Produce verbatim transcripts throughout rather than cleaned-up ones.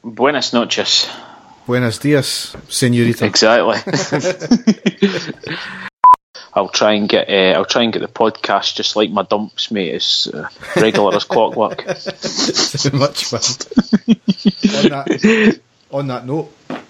Buenas noches. Buenos dias, señorita. Exactly. I'll try and get. Uh, I'll try and get the podcast just like my dumps, mate. As uh, regular as clockwork. So much fun. on that, on that note,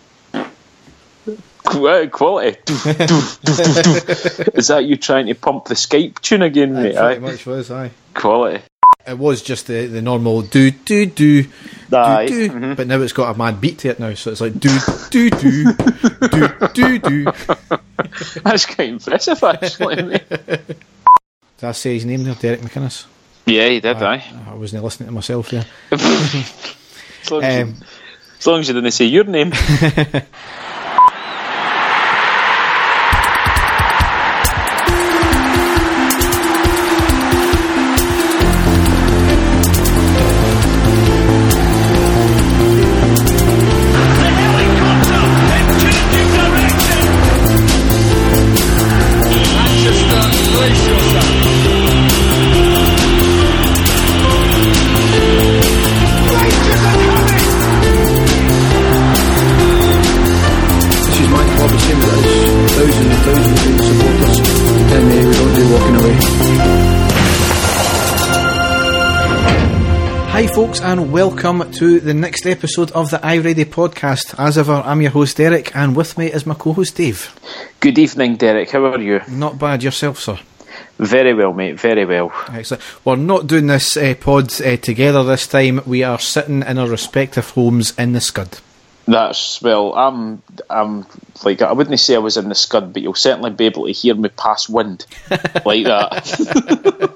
quality. Is that you trying to pump the Skype tune again, mate? It pretty much was, aye. Quality. It was just the, the normal do do do do Aye. do, Mm-hmm. but now it's got a mad beat to it now, so it's like do do do do do do. That's quite impressive, actually. Mate. Did I say his name there, Derek McInnes? Yeah, he did. Aye. I, I wasn't listening to myself there. as, long as, Um, you, as long as you didn't say your name. Hi folks, and welcome to the next episode of the iReady podcast. As ever, I'm your host Derek, and with me is my co-host Dave. Good evening, Derek. How are you? Not bad, yourself, sir? Very well, mate. Very well. Excellent. We're not doing this uh, pod uh, together this time. We are sitting in our respective homes in the Scud. That's, well, I'm, I'm, like, I wouldn't say I was in the Scud, but you'll certainly be able to hear me pass wind, like that.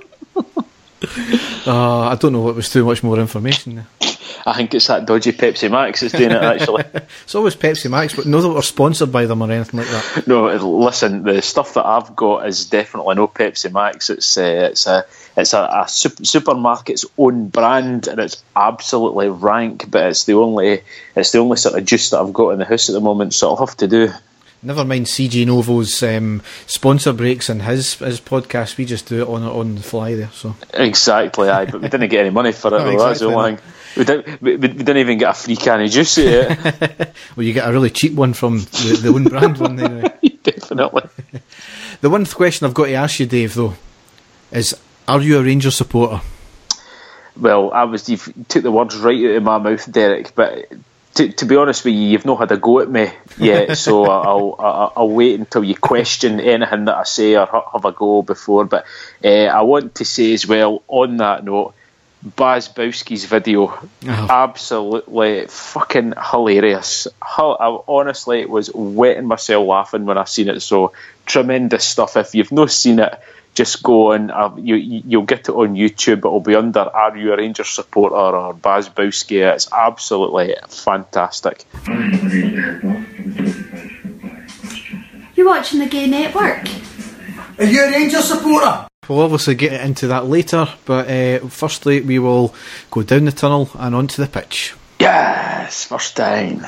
Uh, I don't know what was too much more information there. I think it's that dodgy Pepsi Max that's doing it, actually. It's always Pepsi Max, but not that we're sponsored by them or anything like that. No, listen, the stuff that I've got is definitely no Pepsi Max. It's uh, it's a it's a, a super, supermarket's own brand, and it's absolutely rank. But it's the only it's the only sort of juice that I've got in the house at the moment, so I'll have to do. Never mind C J Novo's um, sponsor breaks in his his podcast. We just do it on on the fly there. So exactly, aye. But we didn't get any money for it. No, though, exactly that's the only thing. We didn't. We, we didn't even get a free can of juice yet. Well, you get a really cheap one from the, the own brand one. Anyway. Definitely. The one question I've got to ask you, Dave, though, is: are you a Rangers supporter? Well, I was. You took the words right out of my mouth, Derek. But to, to be honest with you, you've not had a go at me yet, so I'll, I'll I'll wait until you question anything that I say or have a go before. But uh, I want to say as well, on that note, Baz Bowski's video, Oh. absolutely fucking hilarious. I honestly was wetting myself laughing when I seen it. So tremendous stuff. If you've not seen it, just go on. Uh, you, you'll get it on YouTube. It'll be under "Are You a Rangers Supporter?" or Baz Bowski. It's absolutely fantastic. You're watching the Gay Network. Are you a Rangers supporter? We'll obviously get into that later, but uh, firstly we will go down the tunnel and onto the pitch. Yes, first time.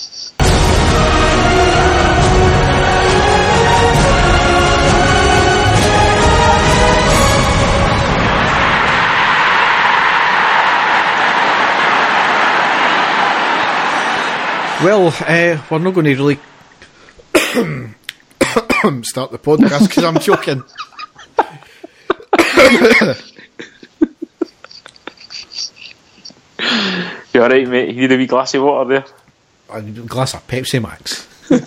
Well, uh, we're not going to really start the podcast because I'm choking. You alright, mate? You need a wee glass of water there? A glass of Pepsi Max.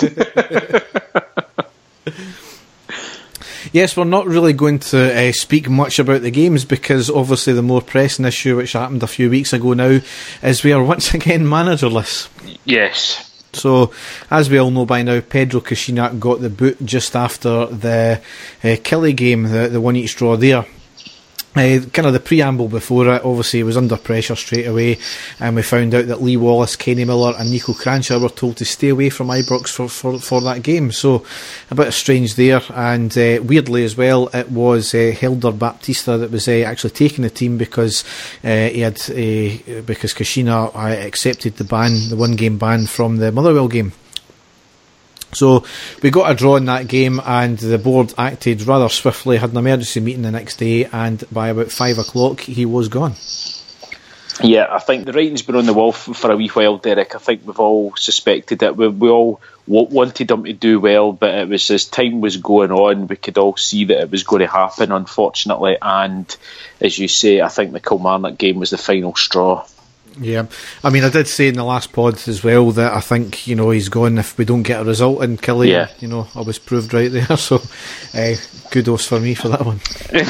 Yes, we're not really going to uh, speak much about the games because obviously the more pressing issue, which happened a few weeks ago now, is we are once again managerless. Yes. So, as we all know by now, Pedro Caixinha got the boot just after the uh, Killie game, the, the one each draw there. Uh, kind of the preamble before it, obviously he was under pressure straight away, and we found out that Lee Wallace, Kenny Miller and Nico Cranshaw were told to stay away from Ibrox for, for, for that game, so a bit of strange there. And uh, weirdly as well, it was uh, Helder Baptista that was uh, actually taking the team because uh, he had uh, because Caixinha uh, accepted the ban, the one game ban from the Motherwell game. So we got a draw in that game, and the board acted rather swiftly, had an emergency meeting the next day, and by about five o'clock he was gone. Yeah, I think the writing's been on the wall f- for a wee while, Derek. I think we've all suspected it. We, we all w- wanted him to do well, but it was as time was going on, we could all see that it was going to happen, unfortunately. And as you say, I think the Kilmarnock game was the final straw. Yeah, I mean, I did say in the last pod as well that I think, you know, he's gone if we don't get a result in Killie. Yeah. You know, I was proved right there, so uh, kudos for me for that one.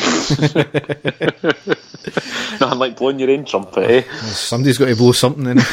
Nothing like blowing your own trumpet, eh? Somebody's got to blow something in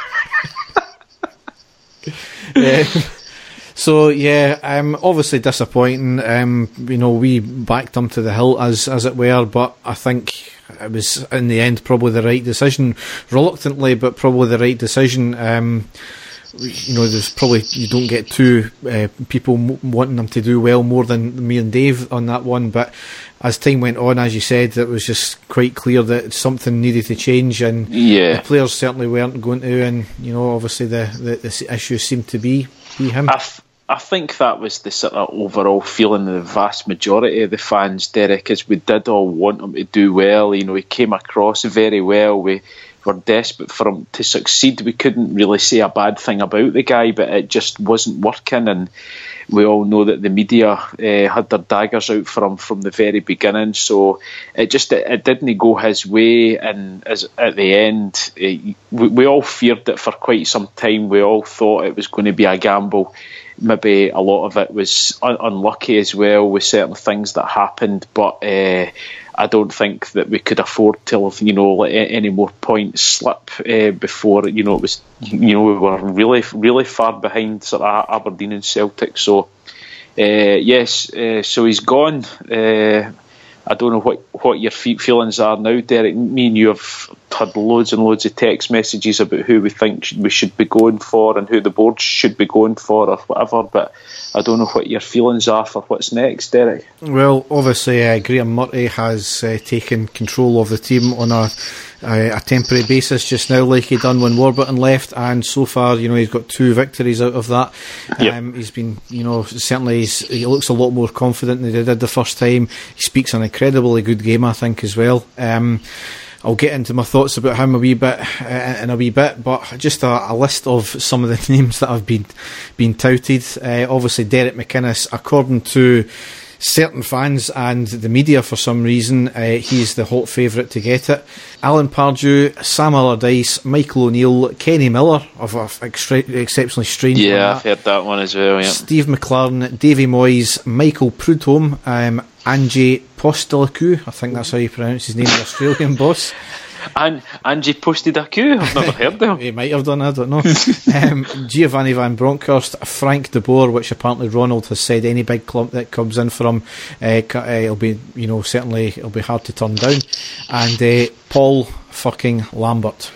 it. um, so, yeah, um, obviously disappointing. Um, you know, we backed him to the hilt, as, as it were, but I think it was in the end probably the right decision, reluctantly, but probably the right decision. Um, you know, there's probably, you don't get two uh, people m- wanting them to do well more than me and Dave on that one, but as time went on, as you said, it was just quite clear that something needed to change, and yeah. the players certainly weren't going to, and you know, obviously the, the, the issue seemed to be, be him. I, f- I think that was the sort of overall feeling of the vast majority of the fans, Derek, as we did all want him to do well. You know, he came across very well. We were desperate for him to succeed. We couldn't really say a bad thing about the guy, but it just wasn't working, and we all know that the media uh, had their daggers out for him from the very beginning, so it just it, it didn't go his way, and as at the end uh, we, we all feared it for quite some time. We all thought it was going to be a gamble. Maybe a lot of it was un- unlucky as well with certain things that happened, but uh, I don't think that we could afford to, you know, let any more points slip uh, before, you know, it was, you know, we were really, really far behind sort of Aberdeen and Celtic. So, uh, yes, uh, so he's gone. Uh, I don't know what, what your feelings are now, Derek. Me and you have had loads and loads of text messages about who we think we should be going for and who the board should be going for or whatever, but I don't know what your feelings are for what's next, Derek. Well, obviously uh, Graham Murty has uh, taken control of the team on a, a, a temporary basis just now, like he done when Warburton left, and so far, you know, he's got two victories out of that. Yep. Um, he's been, you know, certainly he's, he looks a lot more confident than he did the first time. He speaks an incredibly good game, I think, as well. Um, I'll get into my thoughts about him a wee bit uh, in a wee bit, but just a, a list of some of the names that have been been touted. Uh, obviously, Derek McInnes, according to certain fans and the media for some reason, uh, he's the hot favourite to get it. Alan Pardew, Sam Allardyce, Michael O'Neill, Kenny Miller, of an extra- exceptionally strange one. Yeah, I've heard that one as well, yeah. Steve McLaren, Davy Moyes, Michael Prudhomme, um, Ange Postecoglou, I think that's how you pronounce his name, the Australian boss. And Ange Postecoglou, I've never heard of him. He might have done, I don't know. um, Giovanni Van Bronckhorst, Frank de Boer, which apparently Ronald has said any big clump that comes in for him, uh, uh, it'll be, you know, certainly it'll be hard to turn down. And uh, Paul fucking Lambert.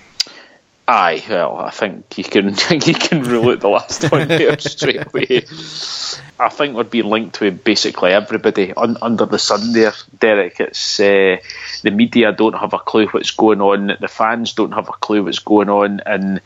Aye, well, I think you can you can rule out the last one there straight away. I think we're being linked to basically everybody un, under the sun there, Derek. It's uh, the media don't have a clue what's going on, the fans don't have a clue what's going on, and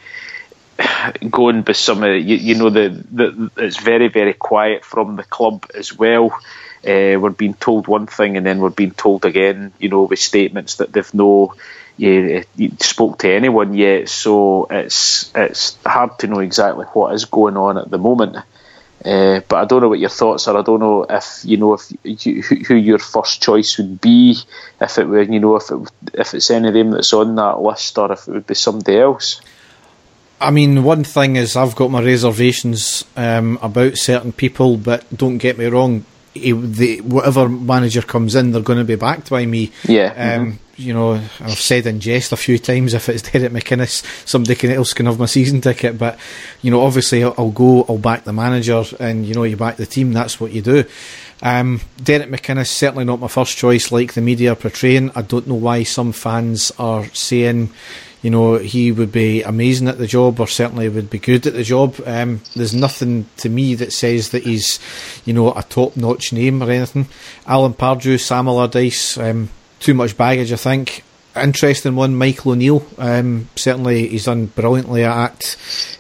going by some of you, you know, the, the it's very, very quiet from the club as well. Uh, we're being told one thing and then we're being told again, you know, with statements that they've no you, you spoke to anyone yet, so it's it's hard to know exactly what is going on at the moment. Uh, but I don't know what your thoughts are. I don't know if you know if you, who, who your first choice would be, if it were, you know, if it if it's any of them that's on that list, or if it would be somebody else. I mean, one thing is I've got my reservations um, about certain people, but don't get me wrong. He, the, whatever manager comes in, they're going to be backed by me. Yeah. Um, mm-hmm. You know, I've said in jest a few times, if it's Derek McInnes, somebody can, else can have my season ticket. But, you know, obviously I'll, I'll go, I'll back the manager, and, you know, you back the team, that's what you do. Um, Derek McInnes, certainly not my first choice, like the media are portraying. I don't know why some fans are saying, you know, he would be amazing at the job, or certainly would be good at the job. Um, there's nothing to me that says that he's, you know, a top-notch name or anything. Alan Pardew, Sam Allardyce, um, too much baggage, I think. Interesting one, Michael O'Neill. Um, certainly he's done brilliantly at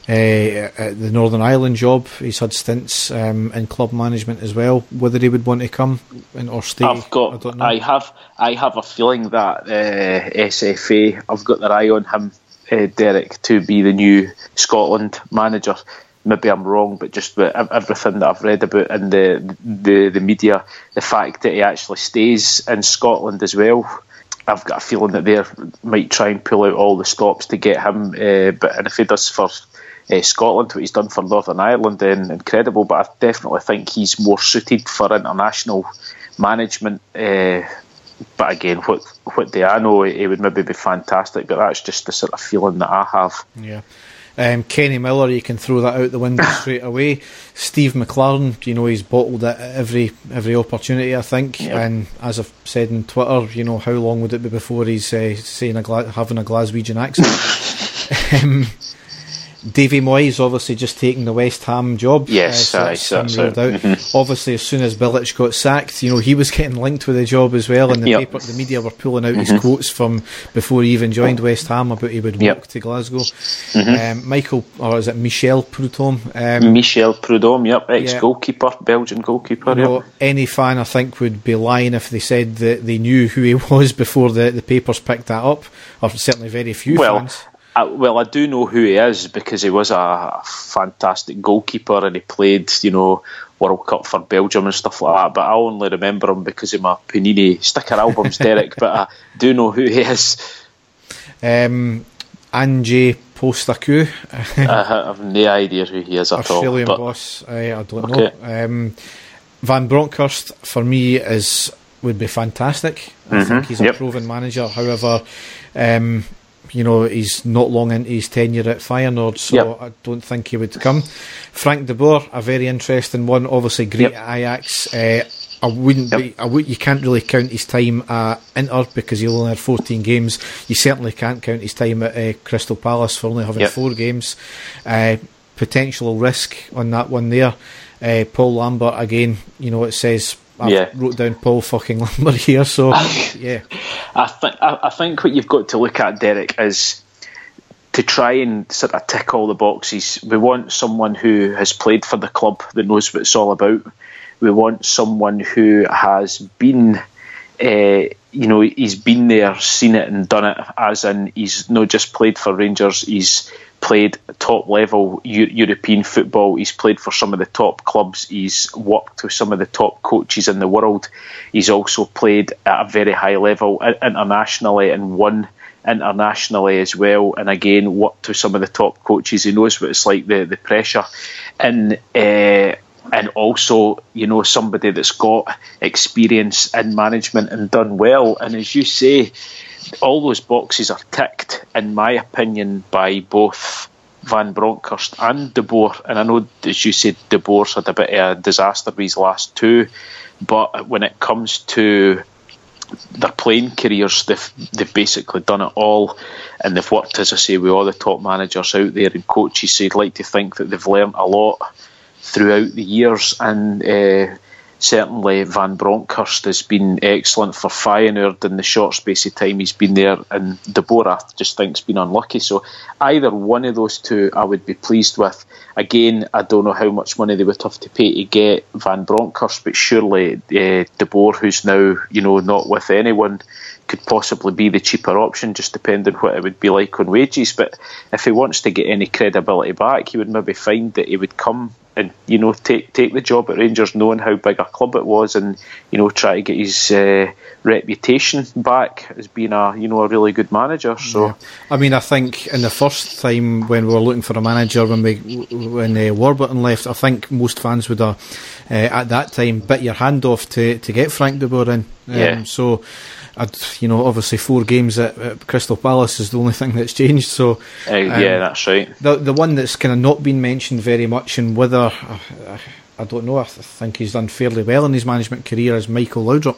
uh, at the Northern Ireland job. He's had stints um, in club management as well. Whether he would want to come in or stay, I've got. I don't know. I have. I have a feeling that uh, S F A have got their eye on him, uh, Derek, to be the new Scotland manager. Maybe I'm wrong, but just with everything that I've read about in the, the the media, the fact that he actually stays in Scotland as well, I've got a feeling that they might try and pull out all the stops to get him. Uh, but and if he does for uh, Scotland what he's done for Northern Ireland, then incredible. But I definitely think he's more suited for international management. Uh, but again, what what do I know? He would maybe be fantastic. But that's just the sort of feeling that I have. Yeah. Um, Kenny Miller, you can throw that out the window straight away. Steve McLaren, you know, he's bottled it at every every opportunity, I think. Yep. And as I've said on Twitter, you know, how long would it be before he's uh, saying a Gla- having a Glaswegian accent? um, Davy Moyes obviously just taking the West Ham job. Yes, uh, aye, so, so, out. Mm-hmm. Obviously, as soon as Bilic got sacked, you know, he was getting linked with the job as well, and the yep. paper, the media were pulling out mm-hmm. his quotes from before he even joined West Ham about he would walk yep. to Glasgow. Mm-hmm. Um, Michael, or is it Michel Prudhomme? Um, Michel Prudhomme, yep, ex-goalkeeper, yeah. Belgian goalkeeper. You know, yep. Any fan, I think, would be lying if they said that they knew who he was before the, the papers picked that up, or certainly very few well, fans. I, well, I do know who he is because he was a fantastic goalkeeper and he played, you know, World Cup for Belgium and stuff like that. But I only remember him because of my Panini sticker albums, Derek. But I do know who he is. Um, Ange Postecoglou. I have no idea who he is at Australian all. Australian boss. I, I don't okay. know. Um, Van Bronckhorst for me is would be fantastic. I mm-hmm. think he's a yep. proven manager. However, um, you know, he's not long into his tenure at Feyenoord, so yep. I don't think he would come. Frank de Boer, a very interesting one. Obviously, great yep. at Ajax. Uh, I wouldn't yep. be. I would. You can't really count his time at Inter because he only had fourteen games. You certainly can't count his time at uh, Crystal Palace for only having yep. four games. Uh, potential risk on that one there. Uh, Paul Lambert again. You know, it says. I yeah. wrote down Paul fucking Lambert here, so yeah. I think I think what you've got to look at, Derek, is to try and sort of tick all the boxes. We want someone who has played for the club that knows what it's all about. We want someone who has been, uh, you know, he's been there, seen it and done it, as in he's not just played for Rangers, he's played top level U- European football, he's played for some of the top clubs, he's worked with some of the top coaches in the world, he's also played at a very high level internationally and won internationally as well, and again worked with some of the top coaches. He knows what it's like, the, the pressure, and uh, and also, you know, somebody that's got experience in management and done well. And as you say, all those boxes are ticked, in my opinion, by both Van Bronckhorst and De Boer. And I know, as you said, De Boer's had a bit of a disaster with his last two, but when it comes to their playing careers, they've, they've basically done it all, and they've worked, as I say, with all the top managers out there and coaches. So you'd like to think that they've learnt a lot throughout the years, and uh, certainly Van Bronckhorst has been excellent for Feyenoord in the short space of time he's been there, and De Boer I just think's been unlucky. So either one of those two I would be pleased with. Again, I don't know how much money they would have to pay to get Van Bronckhorst, but surely uh, De Boer, who's now, you know, not with anyone, could possibly be the cheaper option, just depending what it would be like on wages. But if he wants to get any credibility back, he would maybe find that he would come and, you know, take take the job at Rangers, knowing how big a club it was, and, you know, try to get his uh, reputation back as being a, you know, a really good manager. So, yeah. I mean, I think in the first time when we were looking for a manager, when we when uh, Warburton left, I think most fans would have uh, at that time bit your hand off to to get Frank de Boer in. Um, yeah. So, I'd, you know, obviously four games at, at Crystal Palace is the only thing that's changed. So, uh, um, yeah, that's right. The the one that's kind of not been mentioned very much, and whether uh, I don't know, I think he's done fairly well in his management career, is Michael Laudrup.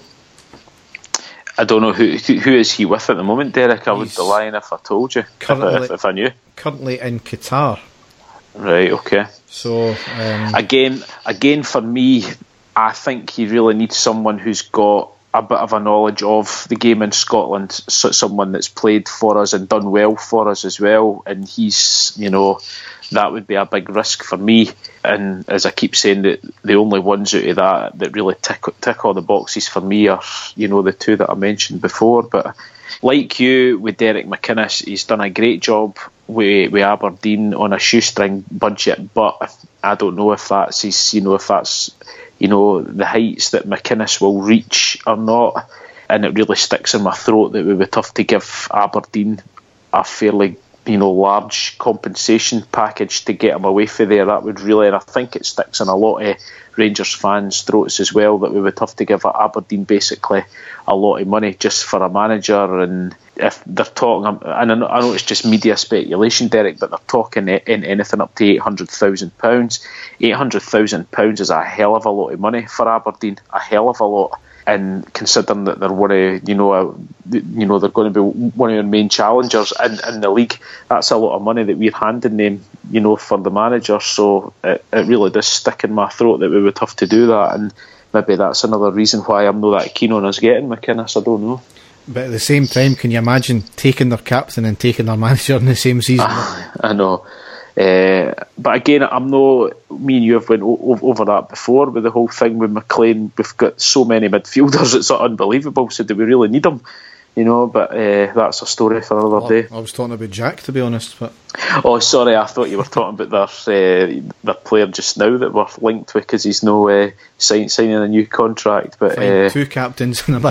I don't know who who is he with at the moment, Derek. I would be lying if I told you, currently, if, if I knew. Currently in Qatar. Right. Okay. So um, again, again for me, I think he really needs someone who's got a bit of a knowledge of the game in Scotland, so someone that's played for us and done well for us as well, and he's, you know, that would be a big risk for me. And as I keep saying, that the only ones out of that that really tick, tick all the boxes for me are, you know, the two that I mentioned before. But like you, with Derek McInnes, he's done a great job with, with Aberdeen on a shoestring budget, but I don't know if that's his, you know, if that's, you know, the heights that McInnes will reach or not. And it really sticks in my throat that it would be tough to give Aberdeen a fairly, you know, large compensation package to get him away from there. That would really, and I think it sticks in a lot of Rangers fans' throats as well, that we would have to give Aberdeen basically a lot of money just for a manager. And if they're talking, and I know, I know it's just media speculation, Derek, but they're talking in anything up to eight hundred thousand pounds. eight hundred thousand pounds is a hell of a lot of money for Aberdeen, a hell of a lot. And considering that they're one of, you know, a, you know, they're going to be one of our main challengers in, in the league, that's a lot of money that we're handing them, you know, for the manager. So it, it really does stick in my throat that we would have to do that, and maybe that's another reason why I'm not that keen on us getting McInnes. I don't know. But at the same time, can you imagine taking their captain and taking their manager in the same season? I know. Uh, but again, I'm not, me and you have went o- over that before with the whole thing with McLean. We've got so many midfielders, it's unbelievable. So do we really need them? You know, but uh, that's a story for another well, day. I was talking about Jack, to be honest. But oh, sorry, I thought you were talking about their uh, their player just now that we're linked with, because he's no uh, sign, signing a new contract. But uh, two captains in the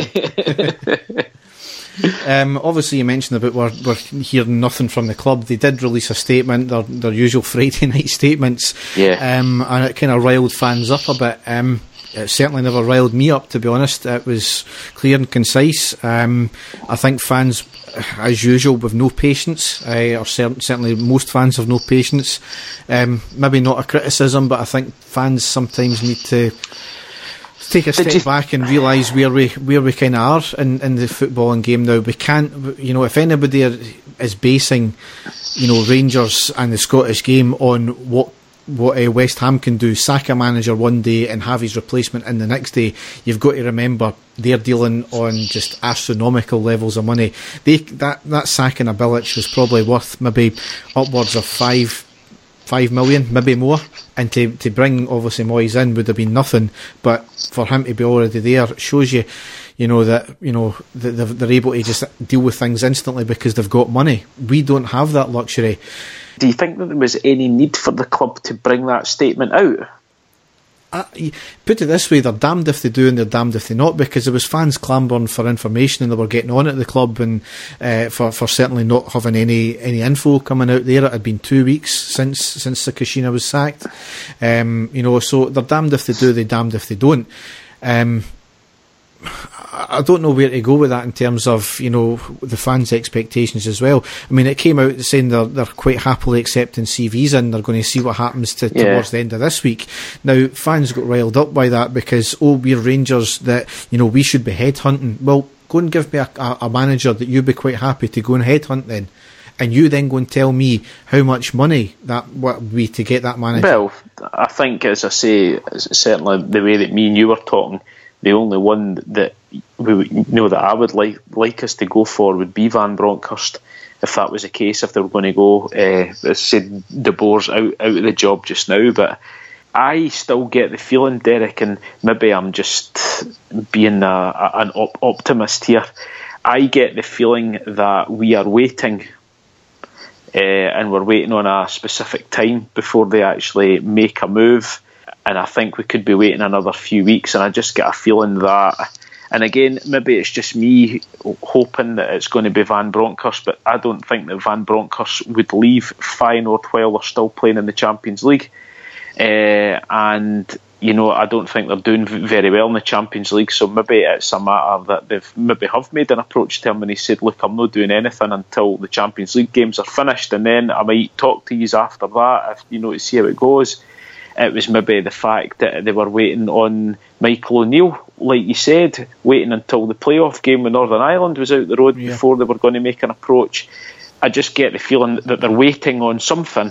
back. Um, obviously, you mentioned about we're, we're hearing nothing from the club. They did release a statement, their, their usual Friday night statements, yeah. um, and it kind of riled fans up a bit. Um, it certainly never riled me up, to be honest. It was clear and concise. Um, I think fans, as usual, with no patience, uh, or cer- certainly most fans have no patience. Um, maybe not a criticism, but I think fans sometimes need to take a step back and realise where we where we kind of are in, in the footballing game now. We can't, you know, if anybody are, is basing, you know, Rangers and the Scottish game on what what uh, West Ham can do, sack a manager one day and have his replacement in the next day, you've got to remember they're dealing on just astronomical levels of money. They that that sacking of Bilic was probably worth maybe upwards of five. Five million, maybe more, and to, to bring obviously Moyes in would have been nothing, but for him to be already there shows you, you know, that, you know, that they're, they're able to just deal with things instantly because they've got money. We don't have that luxury. Do you think that there was any need for the club to bring that statement out? Uh, put it this way, they're damned if they do and they're damned if they not, because there was fans clambering for information and they were getting on at the club, and uh, for, for certainly not having any, any info coming out there. It had been two weeks since since Sakashina was sacked, um, you know, so they're damned if they do, they're damned if they don't. um, I don't know where to go with that in terms of, you know, the fans' expectations as well. I mean, it came out saying they're, they're quite happily accepting C Vs and they're going to see what happens to, yeah. towards the end of this week. Now, fans got riled up by that because, oh, we're Rangers, that, you know, we should be headhunting. Well, go and give me a, a, a manager that you'd be quite happy to go and headhunt then. And you then go and tell me how much money that would be to get that manager. Well, I think, as I say, certainly the way that me and you were talking, the only one that we would, you know, that I would like like us to go for would be Van Bronckhorst, if that was the case. If they were going to go, uh, as I said, De Boer's out out of the job just now, but I still get the feeling, Derek, and maybe I'm just being a, a, an op- optimist here. I get the feeling that we are waiting, uh, and we're waiting on a specific time before they actually make a move. And I think we could be waiting another few weeks, and I just get a feeling that, and again, maybe it's just me hoping that it's going to be Van Bronckhorst, but I don't think that Van Bronckhorst would leave Feyenoord while they're still playing in the Champions League. Uh, and, you know, I don't think they're doing very well in the Champions League, so maybe it's a matter that they've maybe have made an approach to him and he said, look, I'm not doing anything until the Champions League games are finished, and then I might talk to you after that, if, you know, to see how it goes. It was maybe the fact that they were waiting on Michael O'Neill, like you said, waiting until the playoff game with Northern Ireland was out the road yeah. before they were going to make an approach. I just get the feeling that they're waiting on something,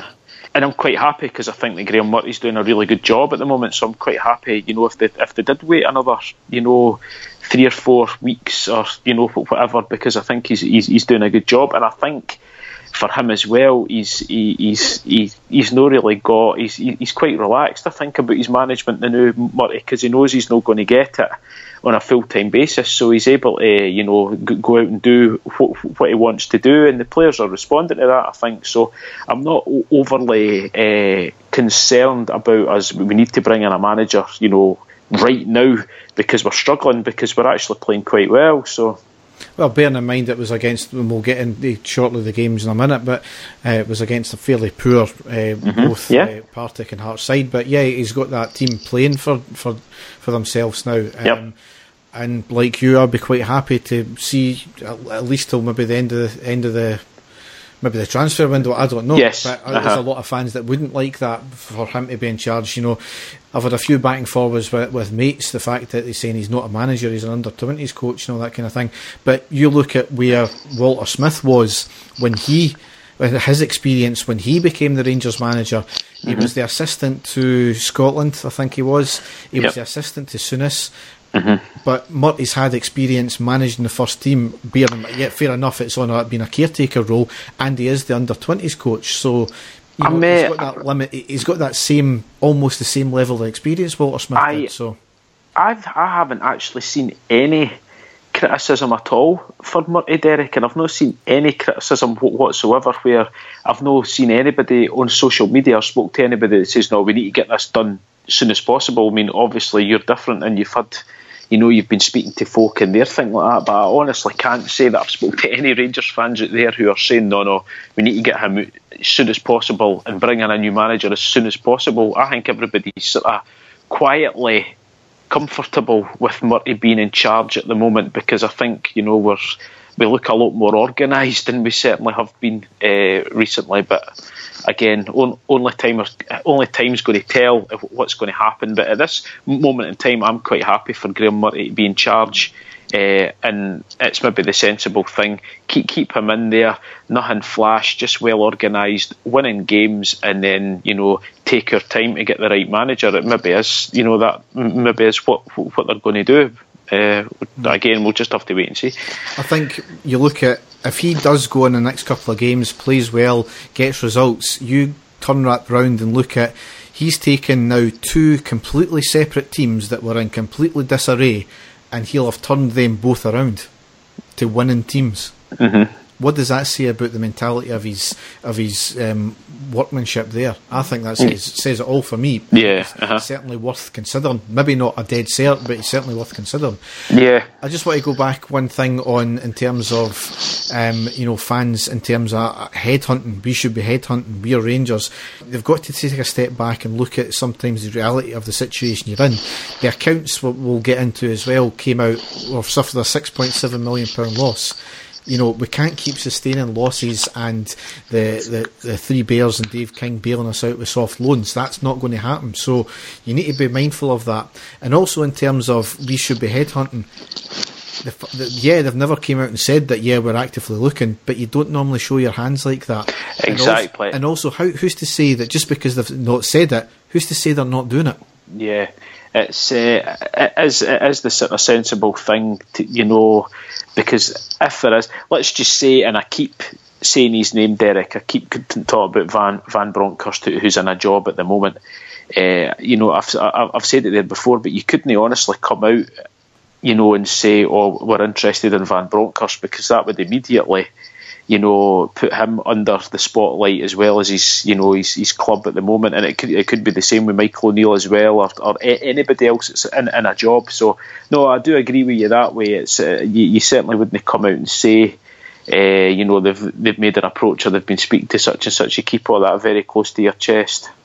and I'm quite happy because I think that Graham Murray's doing a really good job at the moment. So I'm quite happy, you know, if they if they did wait another, you know, three or four weeks or you know whatever, because I think he's he's, he's doing a good job, and I think for him as well, he's he, he's he's he's not really got he's he's quite relaxed, I think, about his management the new Murray, because he knows he's not going to get it on a full time basis, so he's able to you know go out and do what, what he wants to do, and the players are responding to that, I think. So I'm not overly uh, concerned about us. We need to bring in a manager, you know, right now because we're struggling, because we're actually playing quite well. So. Well, bearing in mind it was against, and we'll get into shortly the games in a minute, but uh, it was against a fairly poor uh, mm-hmm. both yeah. uh, Partick and Hearts side. But yeah, he's got that team playing for for, for themselves now. Um, yep. And like you, I'll be quite happy to see at least till maybe the end of the end of the maybe the transfer window. I don't know. Yes. But uh-huh. there's a lot of fans that wouldn't like that for him to be in charge. You know, I've had a few back and forwards with, with mates, the fact that they're saying he's not a manager, he's an under twenties coach and all that kind of thing. But you look at where Walter Smith was when he, with his experience, when he became the Rangers manager. He mm-hmm. was the assistant to Scotland, I think he was. He yep. was the assistant to Souness. Mm-hmm. But Murty's had experience managing the first team. Yet fair enough, it's on a, being a caretaker role, and he is the under twenties coach. So you know, he's got that limit. He's got that same, almost the same level of experience Walter Smith I, did. So I've I haven't actually seen any criticism at all for Murty, Derek, and I've not seen any criticism whatsoever. Where I've not seen anybody on social media or spoke to anybody that says, "No, we need to get this done as soon as possible." I mean, obviously you're different, and you've had. You know, you've been speaking to folk and they're thinking like that, but I honestly can't say that I've spoken to any Rangers fans out there who are saying, no, no, we need to get him out as soon as possible and bring in a new manager as soon as possible. I think everybody's sort of quietly comfortable with Murty being in charge at the moment, because I think, you know, we're we look a lot more organised than we certainly have been uh, recently. But again, on, only time only time's going to tell what's going to happen. But at this moment in time, I'm quite happy for Graham Murty to be in charge, uh, and it's maybe the sensible thing. Keep keep him in there, nothing flash, just well organised, winning games, and then you know take your time to get the right manager. It maybe is you know that maybe is what what they're going to do. Uh, again, we'll just have to wait and see. I think you look at, if he does go in the next couple of games, plays well, gets results, you turn that round and look at, he's taken now two completely separate teams that were in completely disarray, and he'll have turned them both around to winning teams. Mm-hmm. What does that say about the mentality of his of his um, workmanship there? I think that says, says it all for me. Yeah, uh-huh. Certainly worth considering. Maybe not a dead cert, but it's certainly worth considering. Yeah. I just want to go back one thing on in terms of um, you know fans, in terms of headhunting. We should be headhunting. We are Rangers. They've got to take a step back and look at sometimes the reality of the situation you're in. The accounts we'll, we'll get into as well came out, or suffered a six point seven million pounds loss. You know, we can't keep sustaining losses and the, the, the Three Bears and Dave King bailing us out with soft loans. That's not going to happen. So you need to be mindful of that. And also in terms of we should be headhunting, the, the, yeah, they've never came out and said that, yeah, we're actively looking, but you don't normally show your hands like that. Exactly. And also, and also how, who's to say that just because they've not said it, who's to say they're not doing it? Yeah. It's uh, it is it is the sort of sensible thing to, you know, because if there is, let's just say, and I keep saying his name, Derek, I keep talking about Van Van Bronckhorst, who's in a job at the moment. Uh, you know, I've I've said it there before, but you couldn't honestly come out, you know, and say, "Oh, we're interested in Van Bronckhorst," because that would immediately, you know, put him under the spotlight as well as his, you know, his, his club at the moment. And it could it could be the same with Michael O'Neill as well, or, or anybody else that's in, in a job. So, no, I do agree with you that way. It's uh, you, you certainly wouldn't come out and say, uh, you know, they've they've made an approach or they've been speaking to such and such. You keep all that very close to your chest.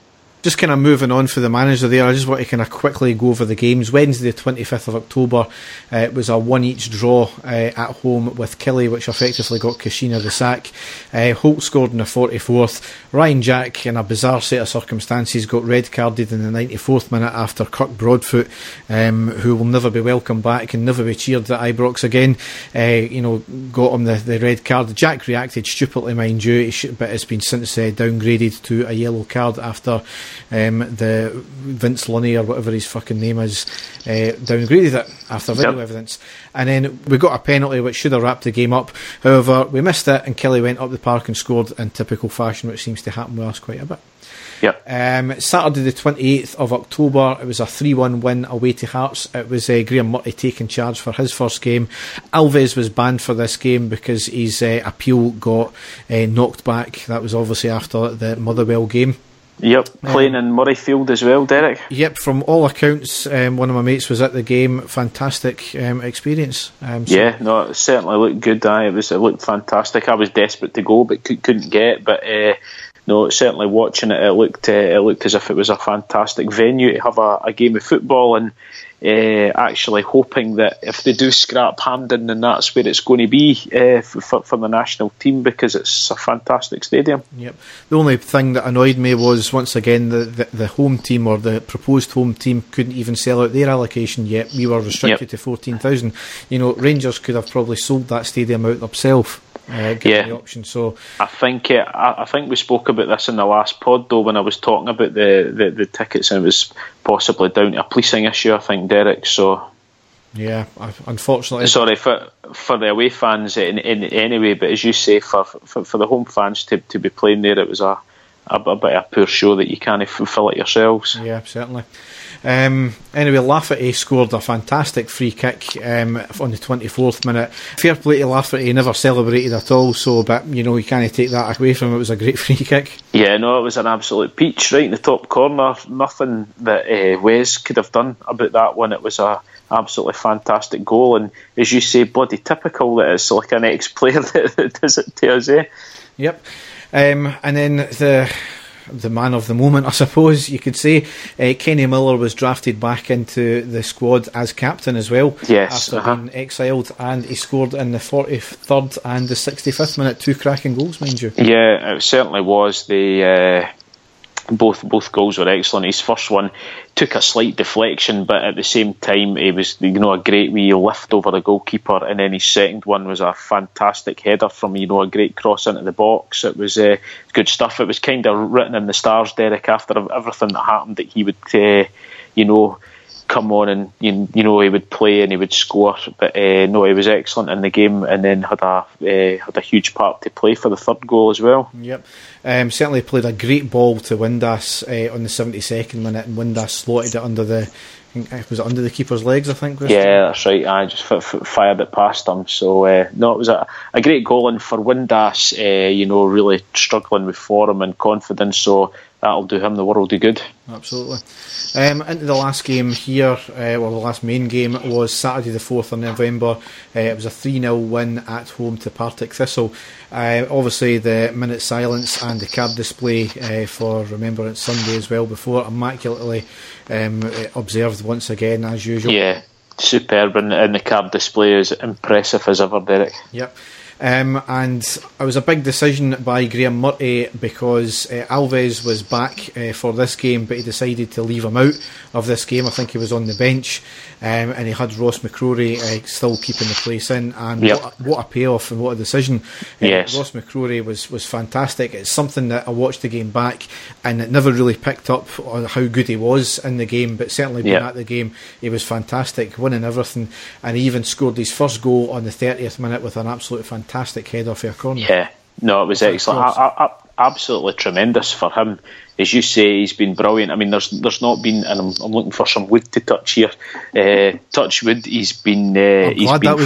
Just kind of moving on for the manager there, I just want to kind of quickly go over the games. Wednesday the twenty-fifth of October, uh, it was a one each draw uh, at home with Killie, which effectively got Kashina the sack. Uh, Holt scored in the forty-fourth. Ryan Jack, in a bizarre set of circumstances, got red carded in the ninety-fourth minute after Kirk Broadfoot, um, who will never be welcome back and never be cheered at Ibrox again, uh, you know, got him the, the red card. Jack reacted stupidly, mind you, but it's been since uh, downgraded to a yellow card after Um, the Vince Lunny, or whatever his fucking name is, uh, downgraded it after video yep. evidence. And then we got a penalty which should have wrapped the game up. However, we missed it, and Killie went up the park and scored in typical fashion, which seems to happen with us quite a bit. Yep. Um, Saturday the twenty-eighth of October, it was a three one win away to Hearts. It was uh, Graham Murty taking charge for his first game. Alves was banned for this game because his uh, appeal got uh, knocked back. That was obviously after the Motherwell game. Yep, playing um, in Murrayfield as well, Derek. Yep, from all accounts, um, one of my mates was at the game. Fantastic um, experience. Um, so yeah, no, it certainly looked good. Aye, it was. It looked fantastic. I was desperate to go, but could, couldn't get. But uh, no, certainly watching it, it looked. Uh, it looked as if it was a fantastic venue to have a, a game of football, and uh, actually hoping that if they do scrap Hampden, then that's where it's going to be uh, for, for the national team, because it's a fantastic stadium. Yep. The only thing that annoyed me was, once again, the, the, the home team, or the proposed home team, couldn't even sell out their allocation yet. We were restricted yep. to fourteen thousand. You know, Rangers could have probably sold that stadium out themselves. Uh, yeah, the option. So I think uh, I, I think we spoke about this in the last pod, though, when I was talking about the, the, the tickets, and it was possibly down to a policing issue, I think, Derek. So yeah, unfortunately, sorry for for the away fans in, in anyway, but as you say, for for, for the home fans to, to be playing there, it was a, a, a bit of a poor show that you can't fulfil it yourselves. Yeah, certainly. Um, anyway, Lafferty scored a fantastic free kick um, on the twenty-fourth minute. Fair play to Lafferty, he never celebrated at all, so but you know, you can't take that away from him. It was a great free kick. Yeah, no, it was an absolute peach right in the top corner. Nothing that uh, Wes could have done about that one. It was a absolutely fantastic goal, and as you say, bloody typical that it's like an ex-player that, that does it to us, eh? Yep. Um, and then the the man of the moment, I suppose you could say, uh, Kenny Miller was drafted back into the squad as captain as well. Yes, after uh-huh. being exiled, and he scored in the forty-third and the sixty-fifth minute, two cracking goals, mind you. Yeah, it certainly was. The uh, both both goals were excellent. His first one took a slight deflection, but at the same time, it was, you know, a great wee lift over the goalkeeper, and then his second one was a fantastic header from, you know, a great cross into the box. It was uh, good stuff. It was kind of written in the stars, Derek, after everything that happened, that he would, uh, you know, come on and you, you know he would play and he would score. But uh, no, he was excellent in the game, and then had a uh, had a huge part to play for the third goal as well. Yep. Um, certainly played a great ball to Windass uh, on the seventy-second minute, and Windass slotted it under the, was it under the keeper's legs, I think? Yeah, that's right. I just f- f- fired it past him. So uh, no, it was a, a great goal, and for Windass, uh, you know, really struggling with form and confidence. So that'll do him the world of good. Absolutely. Um, into the last game here, uh, well, the last main game was Saturday the fourth of November. Uh, it was a three nil win at home to Partick Thistle. Uh, obviously, the minute silence and the card display uh, for Remembrance Sunday as well before, immaculately um, observed once again, as usual. Yeah, superb, and, and the card display is impressive as ever, Derek. Yep. Um, and it was a big decision by Graham Murty, because uh, Alves was back uh, for this game, but he decided to leave him out of this game. I think he was on the bench, um, and he had Ross McCrory uh, still keeping the place in, and yep. what, a, what a payoff and what a decision. Uh, yes. Ross McCrory was, was fantastic. It's something that I watched the game back, and it never really picked up on how good he was in the game, but certainly being yep. at the game, he was fantastic, winning everything, and he even scored his first goal on the thirtieth minute with an absolute fantastic Fantastic head off a corner. Yeah, no, it was excellent. I, I, I, absolutely tremendous for him. As you say, he's been brilliant. I mean, there's there's not been, and I'm, I'm looking for some wood to touch here. Uh, touch wood. He's been. Uh, I'm he's glad been that was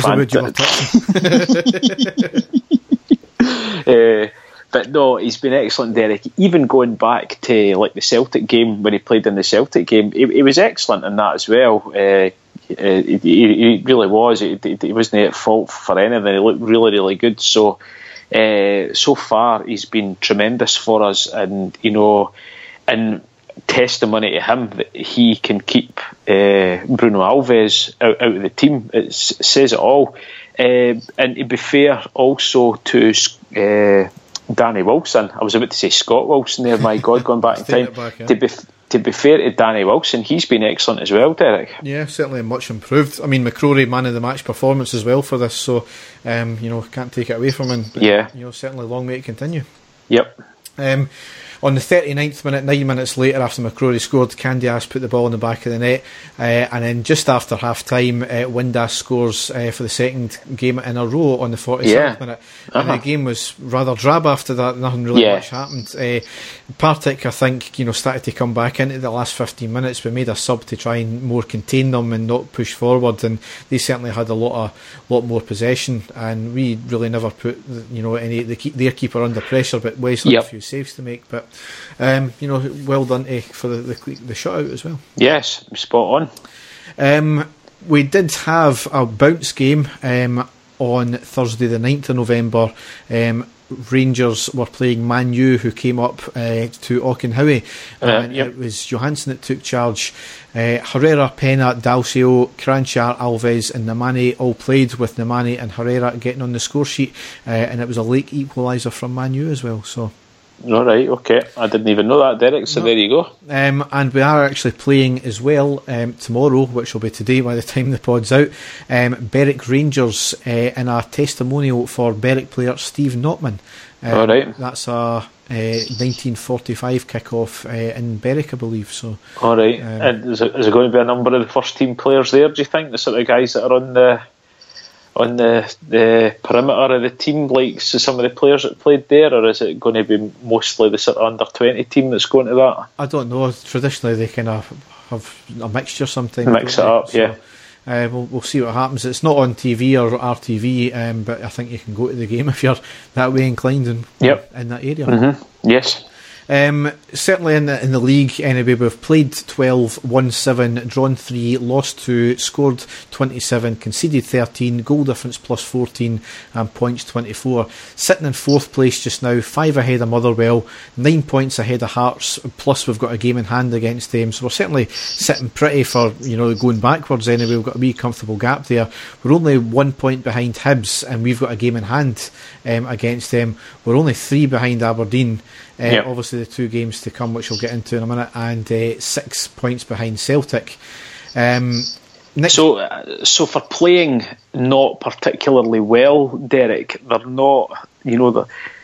fant- the wood you were touching. uh, but no, he's been excellent, Derek. Even going back to like the Celtic game, when he played in the Celtic game, he, he was excellent in that as well. Uh, Uh, he, he really was. He, he wasn't at fault for anything. He looked really, really good. So, uh, so far he's been tremendous for us, and you know, and testimony to him that he can keep uh, Bruno Alves out, out of the team. It says it all. Uh, and to be fair also to uh, Danny Wilson, I was about to say Scott Wilson there, my God, going back in time. Back, yeah. To be to be fair to Danny Wilson, he's been excellent as well, Derek. Yeah, certainly much improved. I mean, McCrory, man of the match performance as well for this, so um, you know, can't take it away from him. But, yeah, you know, certainly long way to continue. Yep. Um, on the thirty-ninth minute, nine minutes later after McCrory scored, Candias put the ball in the back of the net, uh, and then just after half time, uh, Windass scores uh, for the second game in a row on the forty-seventh yeah. minute. Uh-huh. And the game was rather drab after that. Nothing really yeah. much happened. Uh, Partick, I think, you know, started to come back into the last fifteen minutes. We made a sub to try and more contain them and not push forward, and they certainly had a lot of lot more possession, and we really never put, you know, any the, their keeper under pressure, but Wesley yep. a few saves to make. But um, you know, well done to, for the, the the shutout as well. Yes, spot on. Um, we did have a bounce game um, on Thursday the ninth of November. Um, Rangers were playing Man U, who came up uh, to Auchenhowie, uh, and yep. it was Johansson that took charge. uh, Herrera, Pena, Dalcio, Kranjčar, Alves and Nemanja all played, with Nemanja and Herrera getting on the score sheet, uh, and it was a late equaliser from Man U as well. So all right, okay, I didn't even know that, Derek, so no. There you go. Um, and we are actually playing as well um, tomorrow, which will be today by the time the pod's out, um, Berwick Rangers uh, in a testimonial for Berwick player Steve Notman. Um, all right. That's a uh, nineteen forty-five kick-off uh, in Berwick, I believe. So, all right. Um, and is it, is it going to be a number of the first team players there, do you think, the sort of guys that are on the on the, the perimeter of the team, like so some of the players that played there, or is it going to be mostly the sort of under twenty team that's going to that? I don't know. Traditionally they kind of have a mixture sometimes. Mix it up, so, yeah. Uh, we'll, we'll see what happens. It's not on T V or R T V, um, but I think you can go to the game if you're that way inclined in, yep. in that area. Mm-hmm. Yes. Um, certainly in the in the league anyway, we've played twelve, won seven, drawn three, lost two, scored twenty-seven, conceded thirteen, goal difference plus fourteen, and points twenty-four. Sitting in fourth place just now, five ahead of Motherwell, nine points ahead of Hearts, plus we've got a game in hand against them, so we're certainly sitting pretty for, you know, going backwards anyway. We've got a wee comfortable gap there. We're only one point behind Hibs, and we've got a game in hand um, against them. We're only three behind Aberdeen. Uh, yep. Obviously the two games to come, which we'll get into in a minute, and uh, six points behind Celtic. Um, next so uh, so for playing not particularly well, Derek, they're not, you know, the,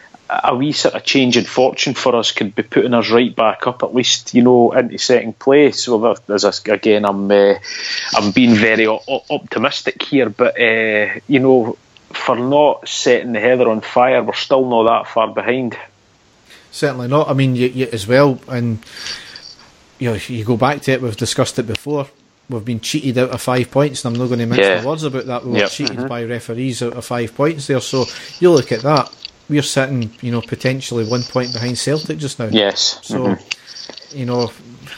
a wee sort of change in fortune for us could be putting us right back up, at least, you know, into second place. So there's a, again, I'm uh, I'm being very o- optimistic here, but uh, you know, for not setting the heather on fire, we're still not that far behind. Certainly not. I mean, you, you as well, and you know, you go back to it. We've discussed it before. We've been cheated out of five points, and I'm not going to mince yeah. my words about that. We were yep. cheated mm-hmm. by referees out of five points there. So you look at that. We're sitting, you know, potentially one point behind Celtic just now. Yes. So, mm-hmm. you know,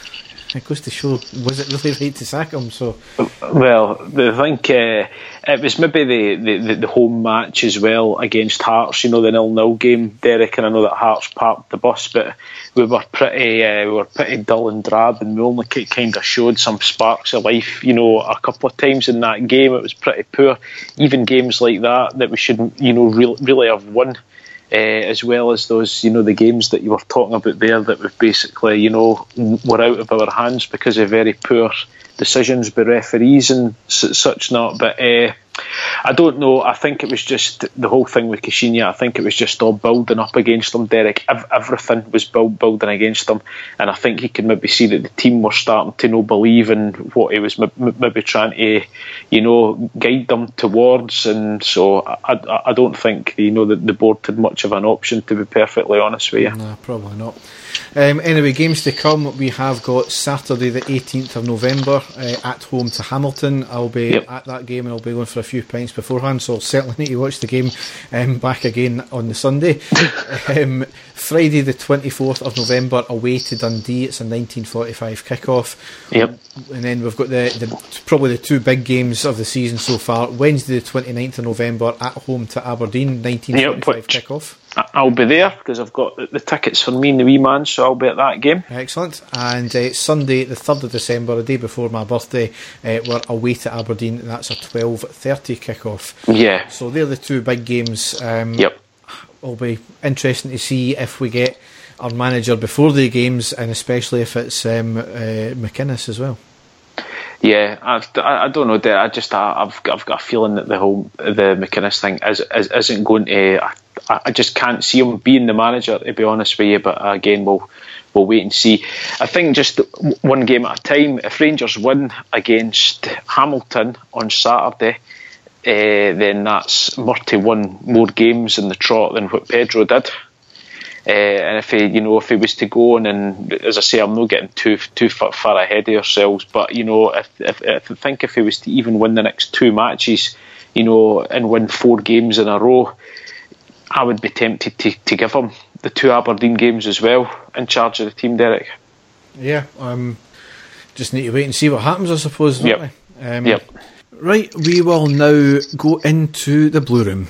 it goes to show, was it really right to sack him? So, well, I think uh, it was maybe the, the, the home match as well against Hearts. You know, the nil-nil game, Derek, and I know that Hearts parked the bus, but we were pretty uh, we were pretty dull and drab, and we only kind of showed some sparks of life. You know, a couple of times in that game, it was pretty poor. Even games like that that we should, you know, re- really have won. Uh, as well as those, you know, the games that you were talking about there that we've basically, you know, were out of our hands because of very poor decisions by referees and such not. But uh, I don't know. I think it was just the whole thing with Caixinha. I think it was just all building up against them, Derek. Everything was build, building against them, and I think he could maybe see that the team were starting to no believe in what he was maybe trying to, you know, guide them towards. And so I, I, I don't think, you know, that the board had much of an option, to be perfectly honest with you. No, probably not. Um, anyway, games to come. We have got Saturday the eighteenth of November uh, at home to Hamilton. I'll be yep. at that game, and I'll be going for a few pints beforehand, so I'll certainly need to watch the game um, back again on the Sunday. um, Friday the twenty-fourth of November away to Dundee. It's a nineteen forty-five kick-off. Yep. And then we've got the, the probably the two big games of the season so far. Wednesday the twenty-ninth of November at home to Aberdeen, nineteen forty-five yep, which, kick-off. I'll be there because I've got the tickets for me and the wee man, so I'll be at that game. Excellent. And uh, Sunday, the third of December, a day before my birthday, uh, we're away to Aberdeen, and that's a twelve thirty kick-off. Yeah. So they're the two big games. Um, yep. It'll be interesting to see if we get our manager before the games, and especially if it's um, uh, McInnes as well. Yeah, I've, I, I don't know. I just I, I've I've got a feeling that the whole the McInnes thing is, is isn't going to. I, I just can't see him being the manager, to be honest with you. But again, we'll we'll wait and see. I think just one game at a time. If Rangers win against Hamilton on Saturday, uh, then that's Murty won more games in the trot than what Pedro did. Uh, and if he, you know, if he was to go on, and as I say, I'm not getting too too far, far ahead of ourselves, but you know, if, if, if I think if he was to even win the next two matches, you know, and win four games in a row, I would be tempted to, to give him the two Aberdeen games as well in charge of the team, Derek. Yeah, um, just need to wait and see what happens, I suppose. Don't yep. we? Um, yep. Right, we will now go into the Blue Room.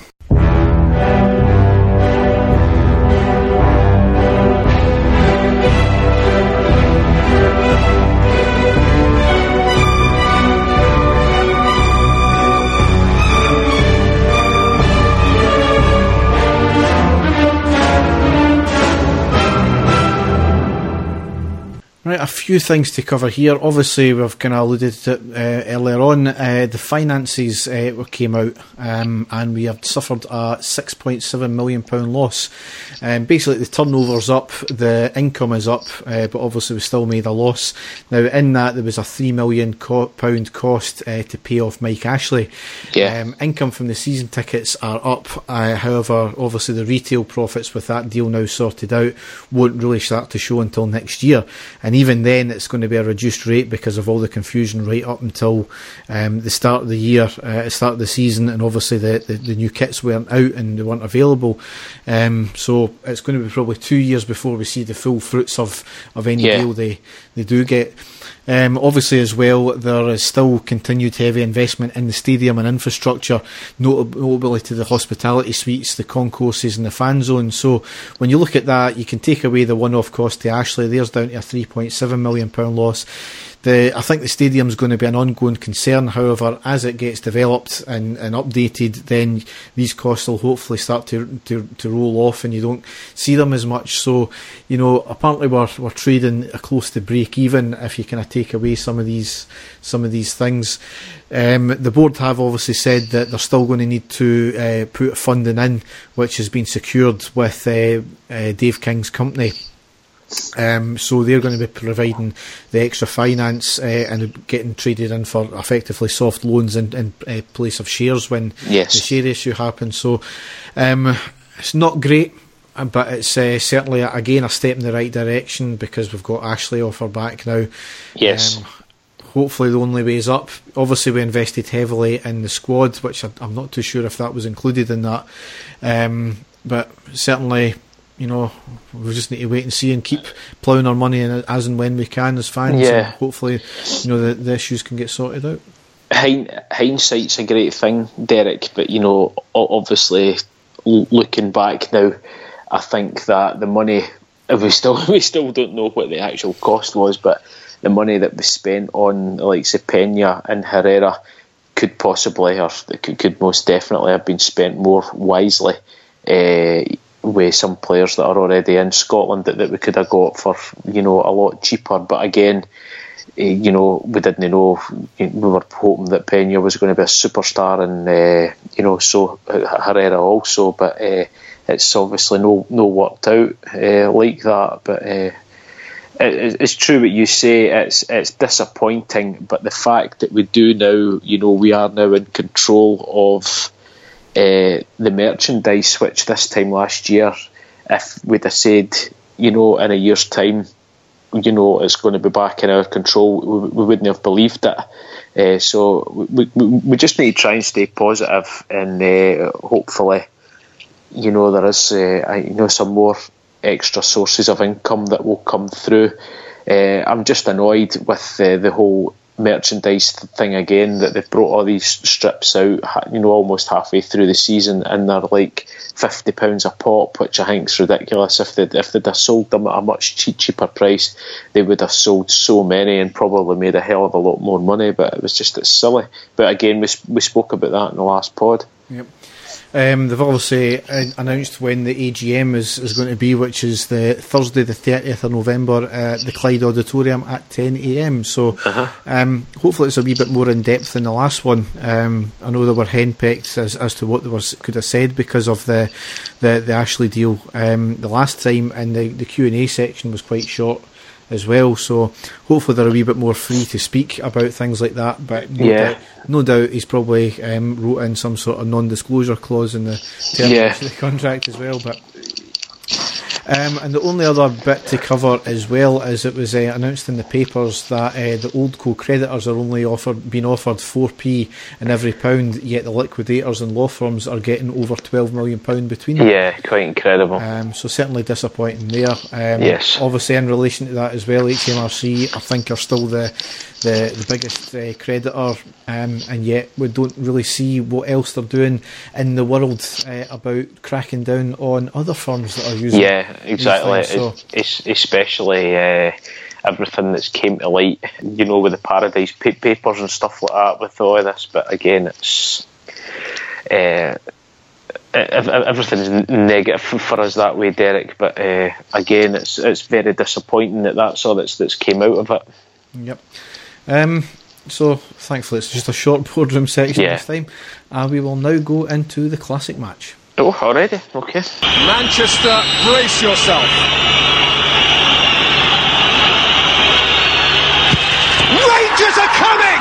Right, a few things to cover here. Obviously, we've kind of alluded to it uh, earlier on. Uh, the finances uh, came out, um, and we have suffered a six point seven million pounds loss. Um, basically, the turnover's up, the income is up, uh, but obviously we still made a loss. Now, in that, there was a three million pounds cost uh, to pay off Mike Ashley. Yeah. Um, income from the season tickets are up. Uh, however, obviously, the retail profits with that deal now sorted out won't really start to show until next year. And even then, it's going to be a reduced rate because of all the confusion right up until um, the start of the year, uh, the start of the season, and obviously the, the, the new kits weren't out and they weren't available. Um, so it's going to be probably two years before we see the full fruits of, of any yeah. deal they, they do get. Um, obviously, as well, there is still continued heavy investment in the stadium and infrastructure, notably to the hospitality suites, the concourses and the fan zone. So when you look at that, you can take away the one-off cost to Ashley. There's down to a three point seven million pounds loss. The, I think the stadium is going to be an ongoing concern. However, as it gets developed and, and updated, then these costs will hopefully start to, to to roll off, and you don't see them as much. So, you know, apparently we're we're trading close to break even if you kind of take away some of these some of these things. Um, the board have obviously said that they're still going to need to uh, put funding in, which has been secured with uh, uh, Dave King's company. Um, so they're going to be providing the extra finance uh, and getting traded in for effectively soft loans in, in uh, place of shares when yes. the share issue happens. So um, it's not great, but it's uh, certainly again a step in the right direction because we've got Ashley off our back now. Yes. Um, hopefully the only way is up. Obviously we invested heavily in the squad, which I, I'm not too sure if that was included in that, um, but certainly, you know, we just need to wait and see and keep ploughing our money in as and when we can as fans. Yeah. And hopefully, you know, the, the issues can get sorted out. Hind, hindsight's a great thing, Derek, but, you know, obviously, looking back now, I think that the money, we still we still don't know what the actual cost was, but the money that was spent on the likes of Pena and Herrera could possibly, or could, could most definitely have been spent more wisely. Uh, with some players that are already in Scotland that, that we could have got for, you know, a lot cheaper. But again, uh, you know, we didn't know. We were hoping that Pena was going to be a superstar, and uh, you know, so Herrera also. But uh, it's obviously no no worked out uh, like that. But uh, it, it's true what you say. It's it's disappointing. But the fact that we do now, you know, we are now in control of Uh, the merchandise, which this time last year, if we'd have said, you know, in a year's time, you know, it's going to be back in our control, we, we wouldn't have believed it. Uh, so we, we we just need to try and stay positive, and uh, hopefully, you know, there is uh, you know some more extra sources of income that will come through. Uh, I'm just annoyed with uh, the whole merchandise thing again, that they've brought all these strips out, you know, almost halfway through the season, and they're like fifty pounds a pop, which I think is ridiculous. If they'd, if they'd have sold them at a much cheap, cheaper price, they would have sold so many and probably made a hell of a lot more money, but it was just, it's silly. But again, we, we spoke about that in the last pod. Yep. Um, they've obviously announced when the A G M is, is going to be, which is the Thursday the thirtieth of November at the Clyde Auditorium at ten a m. So uh-huh. um, hopefully it's a wee bit more in depth than the last one. Um, I know they were henpecked as, as to what they was, could have said because of the the, the Ashley deal um, the last time, and the, the Q and A section was quite short as well, so hopefully they're a wee bit more free to speak about things like that. But no, yeah. doubt, no doubt he's probably um, wrote in some sort of non-disclosure clause in the terms yeah. of the contract as well. But um, and the only other bit to cover as well is it was uh, announced in the papers that uh, the Oldco creditors are only offered being offered four p in every pound, yet the liquidators and law firms are getting over twelve million pounds between them. Yeah, quite incredible. Um, so certainly disappointing there. Um, yes. Obviously, in relation to that as well, H M R C I think are still the the, the biggest uh, creditor, um, and yet we don't really see what else they're doing in the world uh, about cracking down on other firms that are using. Yeah, exactly. Things, so. it's, it's especially uh, everything that's came to light, you know, with the Paradise Papers and stuff like that with all of this. But again, it's uh, everything's negative for us that way, Derek. But uh, again, it's it's very disappointing that that's all that's that's came out of it. Yep. Um, so thankfully it's just a short boardroom section yeah. this time, and we will now go into the classic match. Oh, already? Okay. Manchester, brace yourself. Rangers are coming!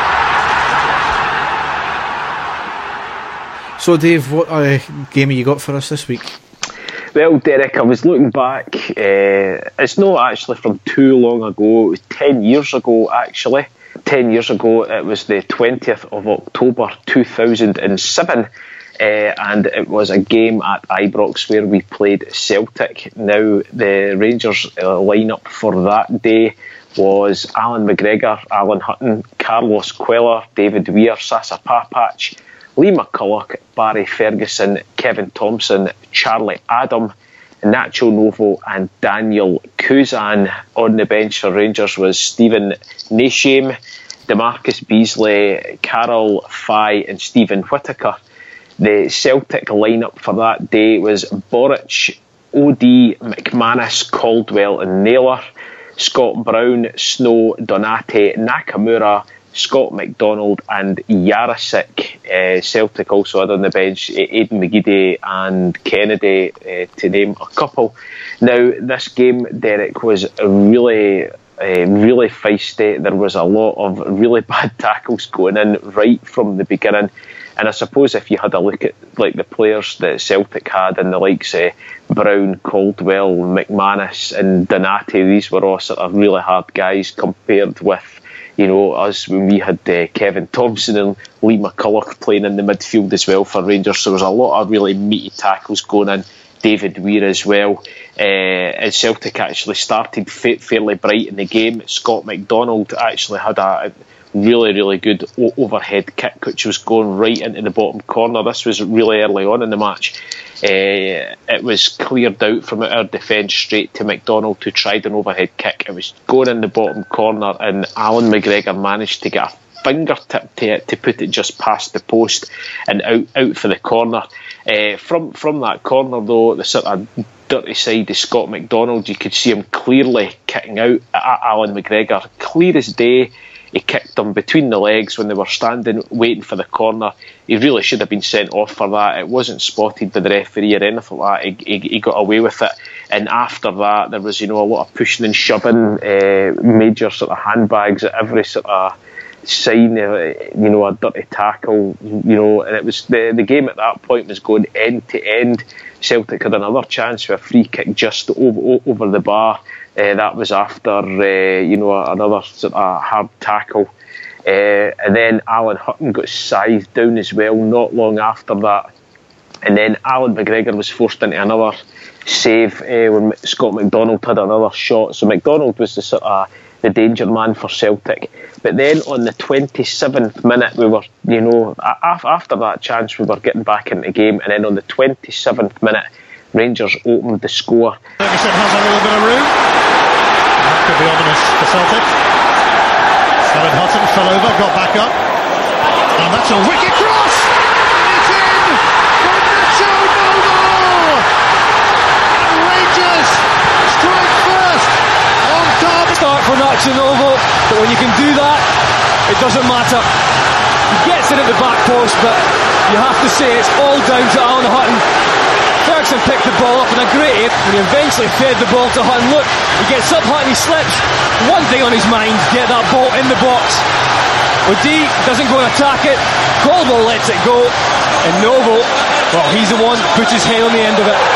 So Dave, what uh, game have you got for us this week? Well, Derek, I was looking back. Uh, it's not actually from too long ago. It was ten years ago, actually. Ten years ago, it was the twentieth of October two thousand seven. Uh, and it was a game at Ibrox where we played Celtic. Now, the Rangers uh, lineup for that day was Alan McGregor, Alan Hutton, Carlos Queller, David Weir, Sasa Papach, Lee McCulloch, Barry Ferguson, Kevin Thompson, Charlie Adam, Nacho Novo and Daniel Kuzan. On the bench for Rangers was Stephen Nasham, DeMarcus Beasley, Carol Fye and Stephen Whittaker. The Celtic lineup for that day was Boric, O D, McManus, Caldwell and Naylor, Scott Brown, Snow, Donati, Nakamura, Scott McDonald and Jarosik. Uh, Celtic also had on the bench Aidan McGeady and Kennedy, uh, to name a couple. Now, this game, Derek, was really, uh, really feisty. There was a lot of really bad tackles going in right from the beginning. And I suppose if you had a look at like the players that Celtic had and the likes of Brown, Caldwell, McManus and Donati, these were all sort of really hard guys compared with, you know, us when we had uh, Kevin Thompson and Lee McCulloch playing in the midfield as well for Rangers. So there was a lot of really meaty tackles going in. David Weir as well. Uh, and Celtic actually started fa- fairly bright in the game. Scott McDonald actually had a really, really good o- overhead kick, which was going right into the bottom corner. This was really early on in the match. Uh, it was cleared out from our defence straight to McDonald, who tried an overhead kick. It was going in the bottom corner, and Alan McGregor managed to get a fingertip to it to put it just past the post and out, out for the corner. Uh, from from that corner, though, the sort of dirty side of Scott McDonald, you could see him clearly kicking out at Alan McGregor. Clear as day. He kicked them between the legs when they were standing waiting for the corner. He really should have been sent off for that. It wasn't spotted by the referee or anything like that. He, he, he got away with it. And after that, there was, you know, a lot of pushing and shoving, uh, major sort of handbags at every sort of sign, uh, you know, a dirty tackle, you know. And it was the the game at that point was going end to end. Celtic had another chance with a free kick just over over the bar. Uh, that was after, uh, you know, another sort of hard tackle. Uh, and then Alan Hutton got sized down as well not long after that. And then Alan McGregor was forced into another save uh, when Scott McDonald had another shot. So McDonald was the sort of the danger man for Celtic. But then on the twenty-seventh minute, we were, you know, after that chance, we were getting back into the game, and then on the twenty-seventh minute, Rangers opened the score. Ferguson has a little bit of room. That could be ominous for Celtic. Alan Hutton fell over, got back up, and that's a wicked cross. It's in for Nacho Novo, and Rangers strike first on target. Start for Nacho Novo, but when you can do that, it doesn't matter. He gets it at the back post, but you have to say it's all down to Alan Hutton. Ferguson picked the ball up in a great air, and he eventually fed the ball to Hutton. Look, he gets up, Hutton, he slips. One thing on his mind, get that ball in the box. O'D doesn't go and attack it. Caldwell lets it go, and Novo, well, he's the one that puts his head on the end of it.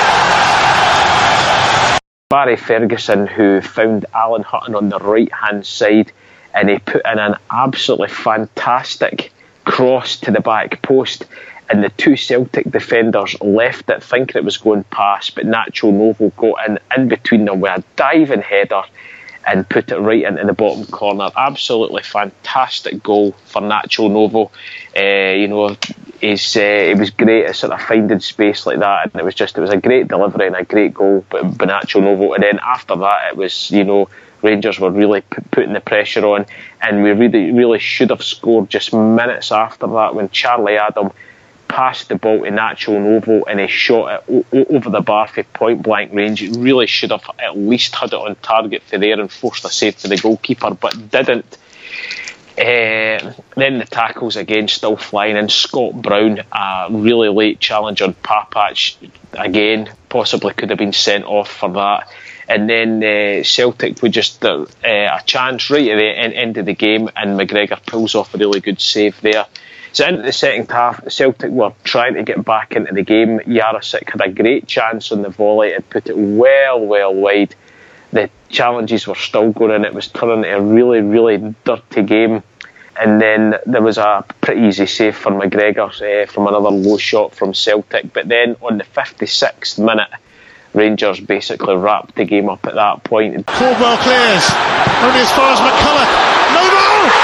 Barry Ferguson, who found Alan Hutton on the right hand side, and he put in an absolutely fantastic cross to the back post, and the two Celtic defenders left it thinking it was going past, but Nacho Novo got in in between them with a diving header and put it right into the bottom corner. Absolutely fantastic goal for Nacho Novo. Uh, you know, he's, uh, it was great at sort of finding space like that, and it was just it was a great delivery and a great goal by, by Nacho Novo. And then after that, it was, you know, Rangers were really p- putting the pressure on, and we really really should have scored just minutes after that when Charlie Adam passed the ball to Nacho Novo and he shot it o- over the bar for point blank range. It really should have at least had it on target for there and forced a save for the goalkeeper, but didn't. Uh, then the tackles again still flying in. Scott Brown, a really late challenge on Papac, again possibly could have been sent off for that. And then uh, Celtic with just uh, a chance right at the end, end of the game, and McGregor pulls off a really good save there. So into the second half, Celtic were trying to get back into the game. Jarosik had a great chance on the volley and put it well, well wide. The challenges were still going in. It was turning into a really, really dirty game. And then there was a pretty easy save for McGregor uh, from another low shot from Celtic. But then on the fifty-sixth minute, Rangers basically wrapped the game up at that point. Caldwell clears, only as far as McCulloch. No, no!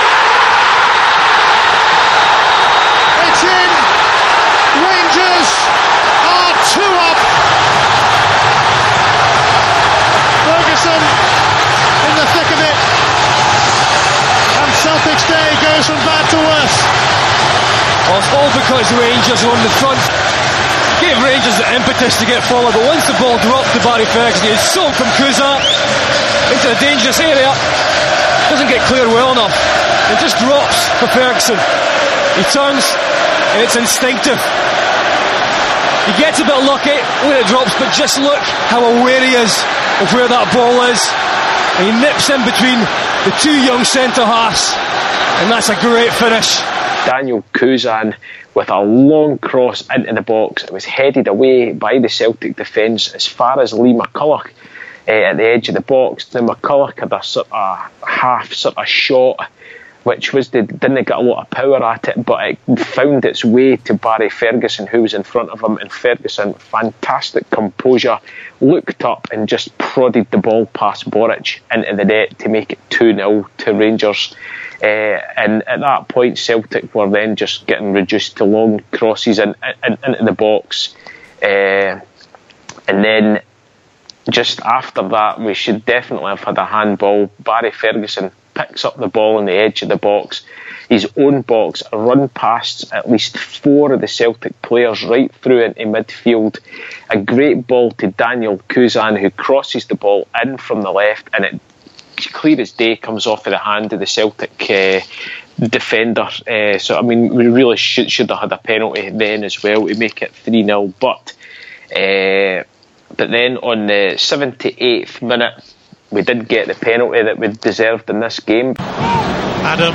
It's in! Rangers are two up! Ferguson in the thick of it, and Celtic's day goes from bad to worse. Well, it's all because Rangers are on the front. Gave Rangers the impetus to get forward, but once the ball dropped to Barry Ferguson, he's sold from Kuza into a dangerous area. Doesn't get clear well enough. It just drops for Ferguson. He turns, and it's instinctive. He gets a bit lucky when it drops, but just look how aware he is of where that ball is. And he nips in between the two young centre-halves, and that's a great finish. Daniel Kuzan with a long cross into the box. It was headed away by the Celtic defence as far as Lee McCulloch uh, at the edge of the box. Now McCulloch had a sort of half sort of shot, which was the, didn't get a lot of power at it, but it found its way to Barry Ferguson, who was in front of him, and Ferguson, fantastic composure, looked up and just prodded the ball past Boric into the net to make it two nil to Rangers. Uh, and at that point, Celtic were then just getting reduced to long crosses in, in, into the box. Uh, and then just after that, we should definitely have had a handball. Barry Ferguson picks up the ball on the edge of the box, his own box, run past at least four of the Celtic players right through into midfield. A great ball to Daniel Kuzan, who crosses the ball in from the left, and it clear as day comes off of the hand of the Celtic uh, defender. Uh, so I mean, we really should should have had a penalty then as well to make it three nil. But uh, but then on the seventy-eighth minute, we did get the penalty that we deserved in this game. Adam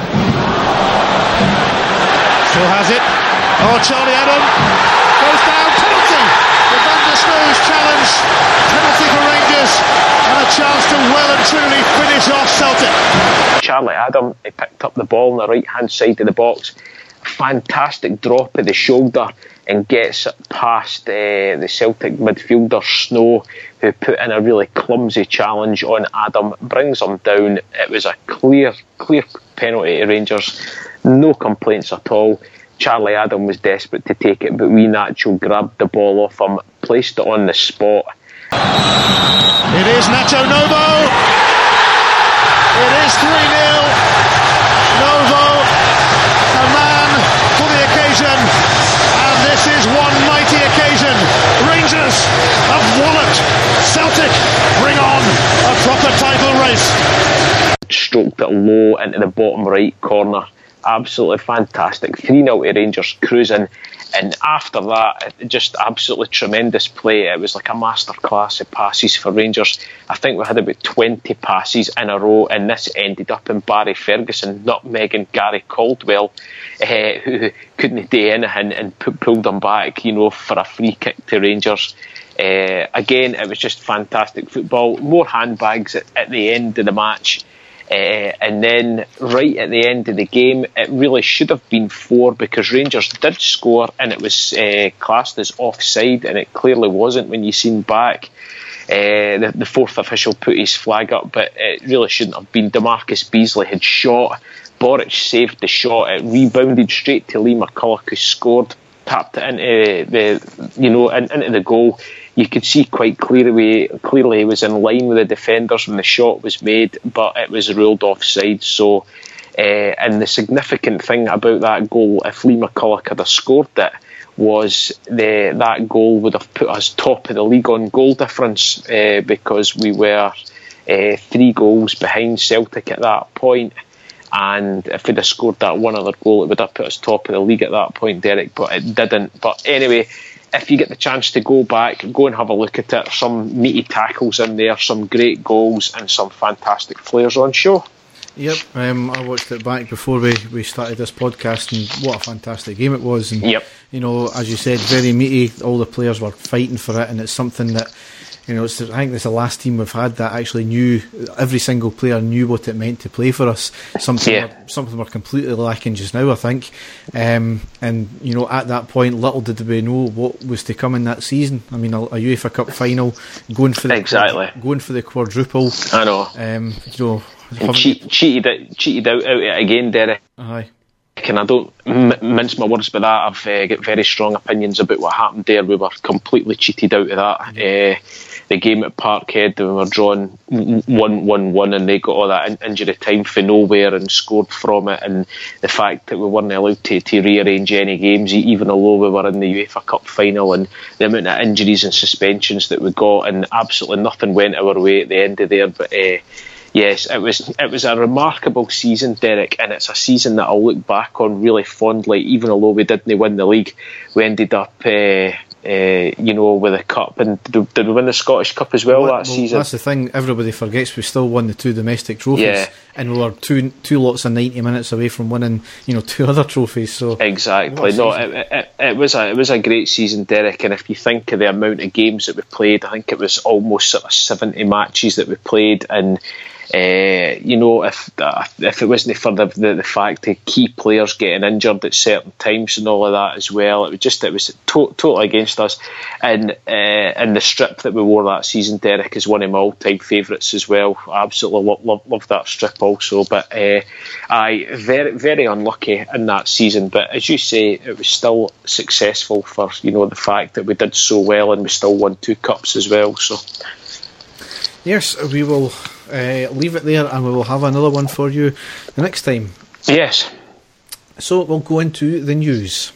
still has it. Oh, Charlie Adam goes down. Penalty. The Van der Snoe's challenge. Penalty for Rangers. And a chance to well and truly finish off Celtic. Charlie Adam, he picked up the ball on the right hand side of the box. Fantastic drop of the shoulder and gets it past uh, the Celtic midfielder Snow, who put in a really clumsy challenge on Adam, brings him down. It was a clear, clear penalty to Rangers, no complaints at all. Charlie Adam was desperate to take it, but Wee Nacho grabbed the ball off him, placed it on the spot. It is Nacho Novo. It is three nil. Novo, a man for the occasion, and this is one mighty occasion. Rangers have won it. Celtic bring on a proper title race. Stroked it low into the bottom right corner. Absolutely fantastic. three nil to Rangers, cruising. And after that, just absolutely tremendous play. It was like a masterclass of passes for Rangers. I think we had about twenty passes in a row, and this ended up in Barry Ferguson nutmegging Gary Caldwell, uh, who couldn't do anything, and p- pulled them back, you know, for a free kick to Rangers. Uh, again, it was just fantastic football. More handbags at, at the end of the match. Uh, and then right at the end of the game, it really should have been four, because Rangers did score and it was uh, classed as offside, and it clearly wasn't when you seen back. Uh, the, the fourth official put his flag up, but it really shouldn't have been. DeMarcus Beasley had shot, Boric saved the shot, it rebounded straight to Lee McCulloch, who scored, tapped it into the, you know, in, into the goal. You could see quite clearly, clearly he was in line with the defenders when the shot was made, but it was ruled offside. So, uh, and the significant thing about that goal, if Lee McCulloch had scored it, was the, that goal would have put us top of the league on goal difference, uh, because we were uh, three goals behind Celtic at that point. And if we'd have scored that one other goal, it would have put us top of the league at that point, Derek, but it didn't. But anyway, if you get the chance to go back, go and have a look at it. Some meaty tackles in there, some great goals, and some fantastic players on show. Yep, um, I watched it back before we, we started this podcast, and what a fantastic game it was. And, yep. you know, as you said, very meaty. All the players were fighting for it, and it's something that, you know, it's, I think it's the last team we've had that actually knew, every single player knew what it meant to play for us. Something, yeah. we're, something we're completely lacking just now, I think. Um, and, you know, at that point, little did we know what was to come in that season. I mean, a, a UEFA Cup final, going for the, exactly. going for the quadruple. I know. Um, you know, and cheat, cheated, out, cheated out, out it again, Derek. Aye. And I don't m- mince my words by that. I've uh, got very strong opinions about what happened there. We were completely cheated out of that. Uh, the game at Parkhead, we were drawn one one one, and they got all that in- injury time for nowhere and scored from it. And the fact that we weren't allowed to, to rearrange any games, even although we were in the UEFA Cup final, and the amount of injuries and suspensions that we got, and absolutely nothing went our way at the end of there. But uh, yes, it was it was a remarkable season, Derek, and it's a season that I'll look back on really fondly. Even although we didn't win the league, we ended up, uh, uh, you know, with a cup, and did, did we win the Scottish Cup as well, well that well, season? That's the thing. Everybody forgets we still won the two domestic trophies, yeah. and we were two two lots of ninety minutes away from winning, you know, two other trophies. So exactly, no, it, it, it was a it was a great season, Derek. And if you think of the amount of games that we played, I think it was almost sort of seventy matches that we played, and. Uh, you know, if uh, if it wasn't for the, the the fact of key players getting injured at certain times and all of that as well, it was just it was to- totally against us. And uh, and the strip that we wore that season, Derek, is one of my all-time favourites as well. I absolutely love love, love that strip also. But uh, I very very unlucky in that season. But as you say, it was still successful for, you know, the fact that we did so well and we still won two cups as well. So. Yes, we will uh, leave it there, and we will have another one for you the next time. Yes. So we'll go into the news.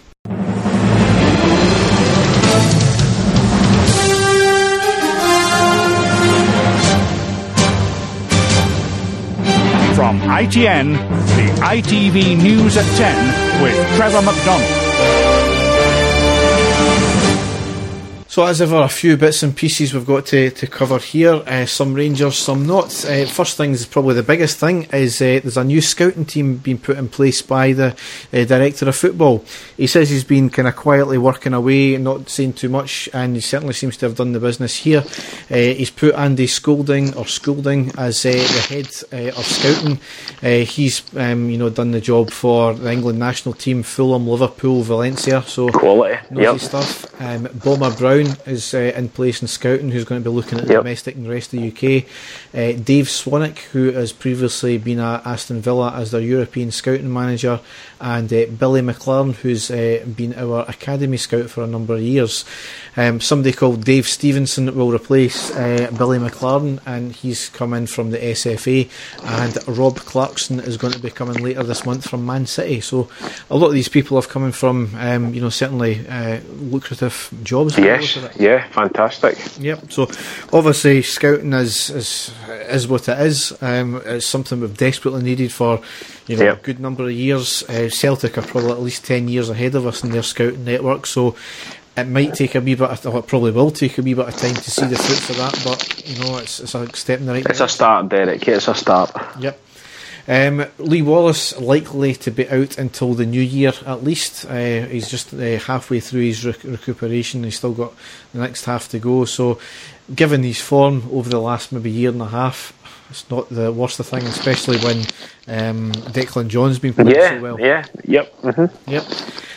From I T N, the I T V News at ten with Trevor McDonald. So as ever, a few bits and pieces we've got to, to cover here. Uh, some Rangers, some not. Uh, first thing is probably the biggest thing is uh, there's a new scouting team being put in place by the uh, director of football. He says he's been kind of quietly working away, not saying too much, and he certainly seems to have done the business here. Uh, he's put Andy Scolding or Scolding as uh, the head uh, of scouting. Uh, he's um, you know done the job for the England national team, Fulham, Liverpool, Valencia. So quality, nosy yep. stuff. Um, Bomber Brown is uh, in place in scouting, who's going to be looking at the yep. domestic and the rest of the U K. Uh, Dave Swanwick, who has previously been at Aston Villa as their European scouting manager, and uh, Billy McLaren, who's uh, been our academy scout for a number of years. Um, somebody called Dave Stevenson will replace uh, Billy McLaren, and he's come in from the S F A, and Rob Clarkson is going to be coming later this month from Man City. So a lot of these people have coming from um, you know certainly uh, lucrative jobs. Yes, yeah, fantastic. Yep. So obviously scouting is is, is what it is. Um, it's something we've desperately needed for you know yep. a good number of years. Uh, Celtic are probably at least ten years ahead of us in their scouting network. So it might take a wee bit of, or it probably will take a wee bit of time to see the fruits of that, but you know it's it's a step in the right direction. It's direction. a start, Derek. It's a start. Yep. Um, Lee Wallace likely to be out until the new year at least. Uh, he's just uh, halfway through his rec- recuperation. He's still got the next half to go. So, given his form over the last maybe year and a half, it's not the worst of thing, especially when um, Declan John's been playing yeah, so well. Yeah. Yep. Mm-hmm. Yep.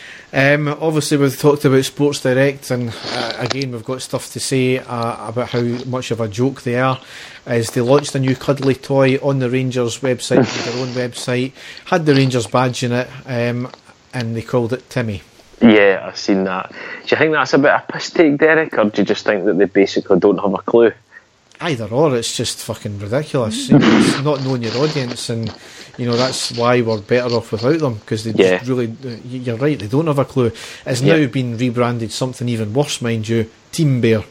Um, obviously we've talked about Sports Direct, and uh, again we've got stuff to say uh, about how much of a joke they are. As they launched a new cuddly toy on the Rangers website, on their own website, had the Rangers badge in it, um, and they called it Timmy. Yeah, I've seen that. Do you think that's a bit of a piss take, Derek, or do you just think that they basically don't have a clue? Either or, it's just fucking ridiculous. You know, it's not knowing your audience, and you know that's why we're better off without them, because they yeah. just really, you're right, they don't have a clue. It's yeah. now been rebranded something even worse, mind you, Team Bear.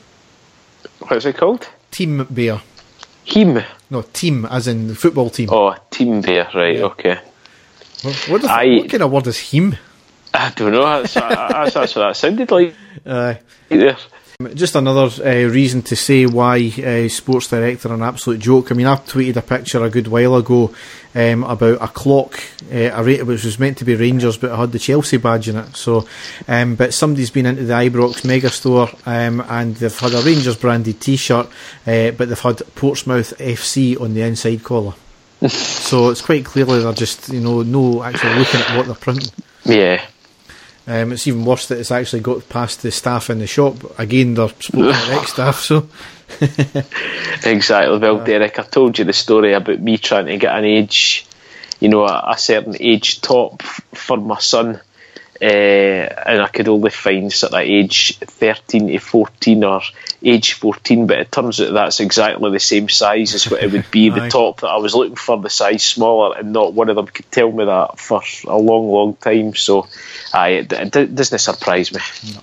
What's it called? Team Bear. Team? No, team as in the football team. Oh, Team Bear, right, yeah. okay. Well, what, the f- I, what kind of word is him? I don't know, that's, that's, that's what that sounded like. Uh, there. Just another uh, reason to say why uh, Sports Direct are an absolute joke. I mean, I tweeted a picture a good while ago um, about a clock, uh, a rate which was meant to be Rangers, but it had the Chelsea badge in it. So, um, but somebody's been into the Ibrox Megastore um, and they've had a Rangers branded T-shirt, uh, but they've had Portsmouth F C on the inside collar. So it's quite clearly they're just, you know, no actually looking at what they're printing. Yeah. Um, it's even worse that it's actually got past the staff in the shop. Again, they're Sports Direct staff, so... Exactly. Well, Derek, I told you the story about me trying to get an age, you know, a, a certain age top f- for my son, uh, and I could only find sort of age thirteen to fourteen or age fourteen, but it turns out that's exactly the same size as what it would be. The top that I was looking for, the size smaller, and not one of them could tell me that for a long, long time. So, aye, it, it, it doesn't surprise me.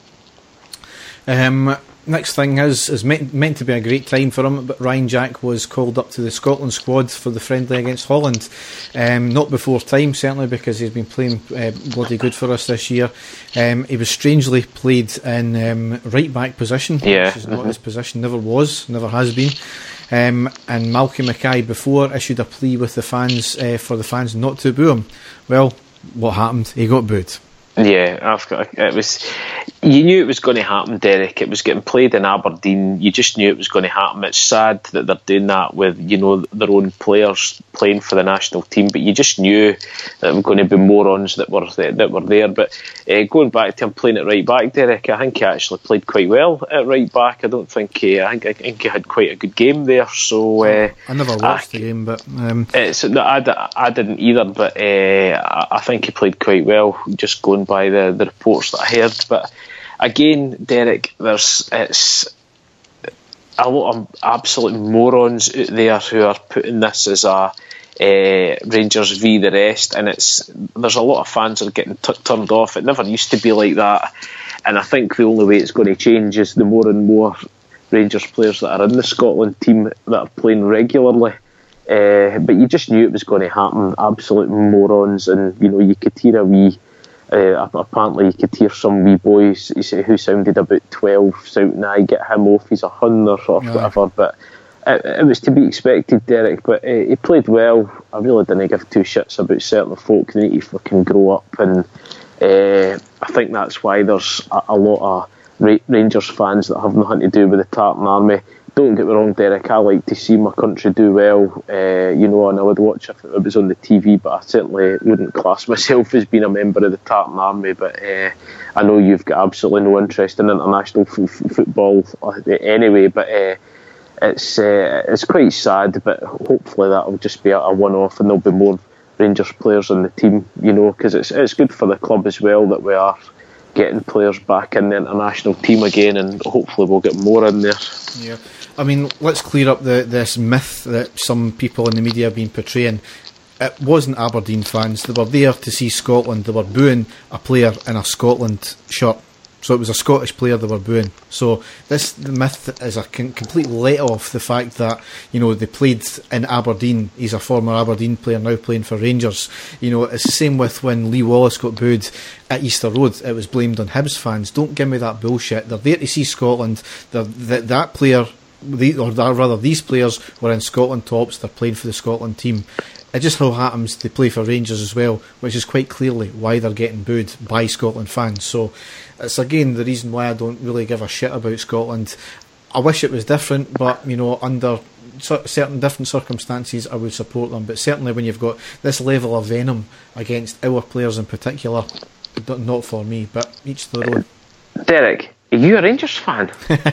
No. Um, next thing is is meant, meant to be a great time for him, but Ryan Jack was called up to the Scotland squad for the friendly against Holland. Um, not before time, certainly, because he's been playing uh, bloody good for us this year. Um, he was strangely played in um, right back position, yeah. which is not mm-hmm. his position, never was, never has been. Um, and Malky Mackay before issued a plea with the fans uh, for the fans not to boo him. Well, what happened? He got booed. Yeah, I've got, it was. You knew it was going to happen, Derek. It was getting played in Aberdeen. You just knew it was going to happen. It's sad that they're doing that with, you know, their own players playing for the national team, but you just knew that there were going to be morons that were that were there. But uh, going back to him playing at right back, Derek, I think he actually played quite well at right back. I don't think he. I think I think he had quite a good game there. So uh, I never watched I, the game, but um. it's, no, I, I didn't either. But uh, I think he played quite well. Just going by the, the reports that I heard, but again, Derek, there's it's a lot of absolute morons out there who are putting this as a uh, Rangers v the rest, and it's there's a lot of fans that are getting t- turned off. It never used to be like that, and I think the only way it's going to change is the more and more Rangers players that are in the Scotland team that are playing regularly. Uh, but you just knew it was going to happen. Absolute morons, and you know you could hear a wee Uh, apparently, you could hear some wee boys who sounded about twelve shouting, "I get him off, he's a hun," or sort of yeah. whatever. But it, it was to be expected, Derek. But uh, he played well. I really didn't give two shits about certain folk. They need to fucking grow up, and uh, I think that's why there's a, a lot of Ra- Rangers fans that have nothing to do with the Tartan Army. Don't get me wrong, Derek, I like to see my country do well, uh, you know, and I would watch if it was on the T V, but I certainly wouldn't class myself as being a member of the Tartan Army. But uh, I know you've got absolutely no interest in international f- f- football anyway, but uh, it's uh, it's quite sad, but hopefully that will just be a, a one-off and there'll be more Rangers players on the team, you know, because it's, it's good for the club as well that we are getting players back in the international team again, and hopefully we'll get more in there. Yeah, I mean, let's clear up the, this myth that some people in the media have been portraying. It wasn't Aberdeen fans. They were there to see Scotland. They were booing a player in a Scotland shirt. So it was a Scottish player they were booing. So this the myth is a con- complete let off the fact that, you know, they played in Aberdeen. He's a former Aberdeen player now playing for Rangers. You know, it's the same with when Lee Wallace got booed at Easter Road. It was blamed on Hibs fans. Don't give me that bullshit. They're there to see Scotland. They're, that, that player, the, or rather these players were in Scotland tops. They're playing for the Scotland team. It just so happens they play for Rangers as well, which is quite clearly why they're getting booed by Scotland fans. So it's again the reason why I don't really give a shit about Scotland. I wish it was different, but you know, under certain different circumstances I would support them. But certainly when you've got this level of venom against our players in particular, not for me, but each to their own. Derek, are you a Rangers fan?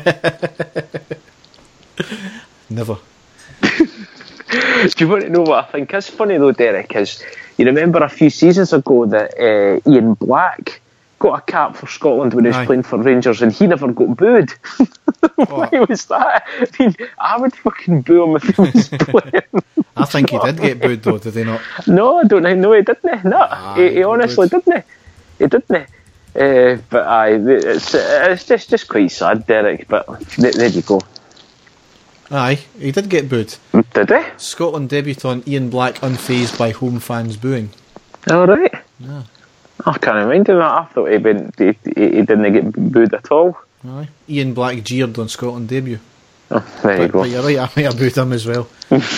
Never. Do you want to know what I think is funny though, Derek? Is you remember a few seasons ago that uh, Ian Black got a cap for Scotland when he was Aye. playing for Rangers, and he never got booed. Why oh. was that? I mean, I would fucking boo him if he was playing. I think he did get booed though, did he not? No, I don't know. No, he didn't. No, ah, he, he honestly booed. didn't. He didn't. Uh, but aye, it's it's just just quite sad, Derek. But there, there you go. Aye, he did get booed. Did he? Scotland debutant Ian Black unfazed by home fans booing. All right. Yeah. I can't mind him. I thought he, been, he, he, he didn't get booed at all. Aye. Ian Black jeered on Scotland debut. Oh, there but, you go. But you're right, I might have booed him as well.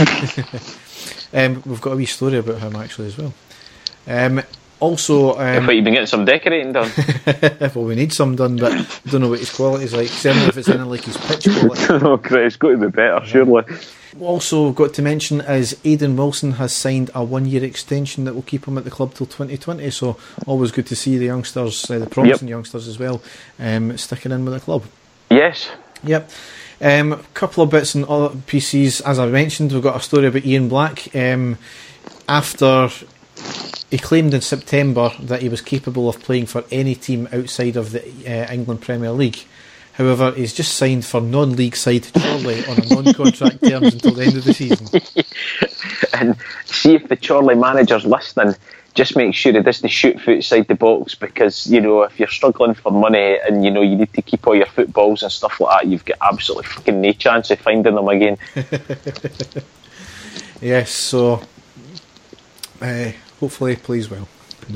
um, we've got a wee story about him actually as well. Um, also, um, I thought you'd been getting some decorating done. Well, we need some done, but I don't know what his quality's like. Certainly if it's anything like his pitch quality. Oh, great, it's got to be better, surely. Also got to mention is Aidan Wilson has signed a one year extension that will keep him at the club till twenty twenty, so always good to see the youngsters, uh, the promising yep. youngsters as well, um, sticking in with the club. Yes. Yep. A um, couple of bits and other pieces. As I mentioned, we've got a story about Ian Black. Um, after he claimed in September that he was capable of playing for any team outside of the uh, England Premier League. However, he's just signed for non-league side Chorley on a non-contract terms until the end of the season. And see if the Chorley manager's listening, just make sure he doesn't shoot foot outside the box, because, you know, if you're struggling for money and, you know, you need to keep all your footballs and stuff like that, you've got absolutely fucking no chance of finding them again. Yes, so uh, hopefully he plays well.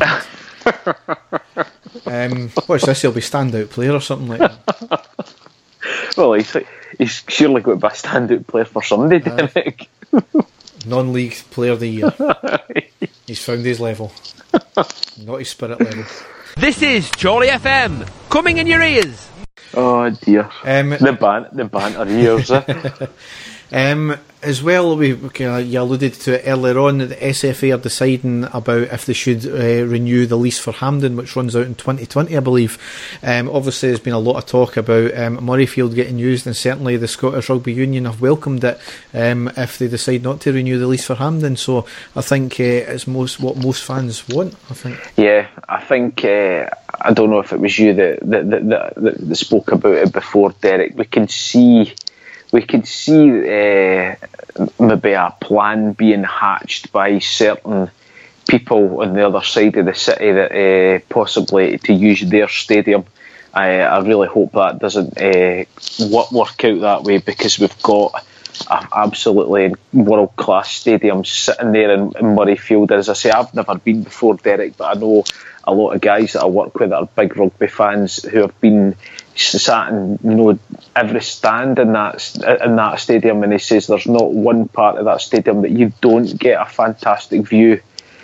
um, watch this, he'll be standout player or something like that. Well, he's, he's surely got to be a standout player for Sunday, uh, Derek. Non-league player of the year. He's found his level, not his spirit level. This is Chorley F M, coming in your ears. Oh dear, um, the ban, the banter ears. Eh? Um, as well, we kind of, you alluded to it earlier on, the S F A are deciding about if they should uh, renew the lease for Hampden, which runs out in twenty twenty, I believe. Um, obviously, there's been a lot of talk about um, Murrayfield getting used, and certainly the Scottish Rugby Union have welcomed it um, if they decide not to renew the lease for Hampden. So I think uh, it's most what most fans want, I think. Yeah, I think, uh, I don't know if it was you that, that, that, that, that spoke about it before, Derek. We can see... We could see uh, maybe a plan being hatched by certain people on the other side of the city that uh, possibly to use their stadium. I, I really hope that doesn't uh, work out that way, because we've got an absolutely world-class stadium sitting there in, in Murrayfield. As I say, I've never been before, Derek, but I know a lot of guys that I work with that are big rugby fans who have been sat in, you know, every stand in that in that stadium, and he says there's not one part of that stadium that you don't get a fantastic view.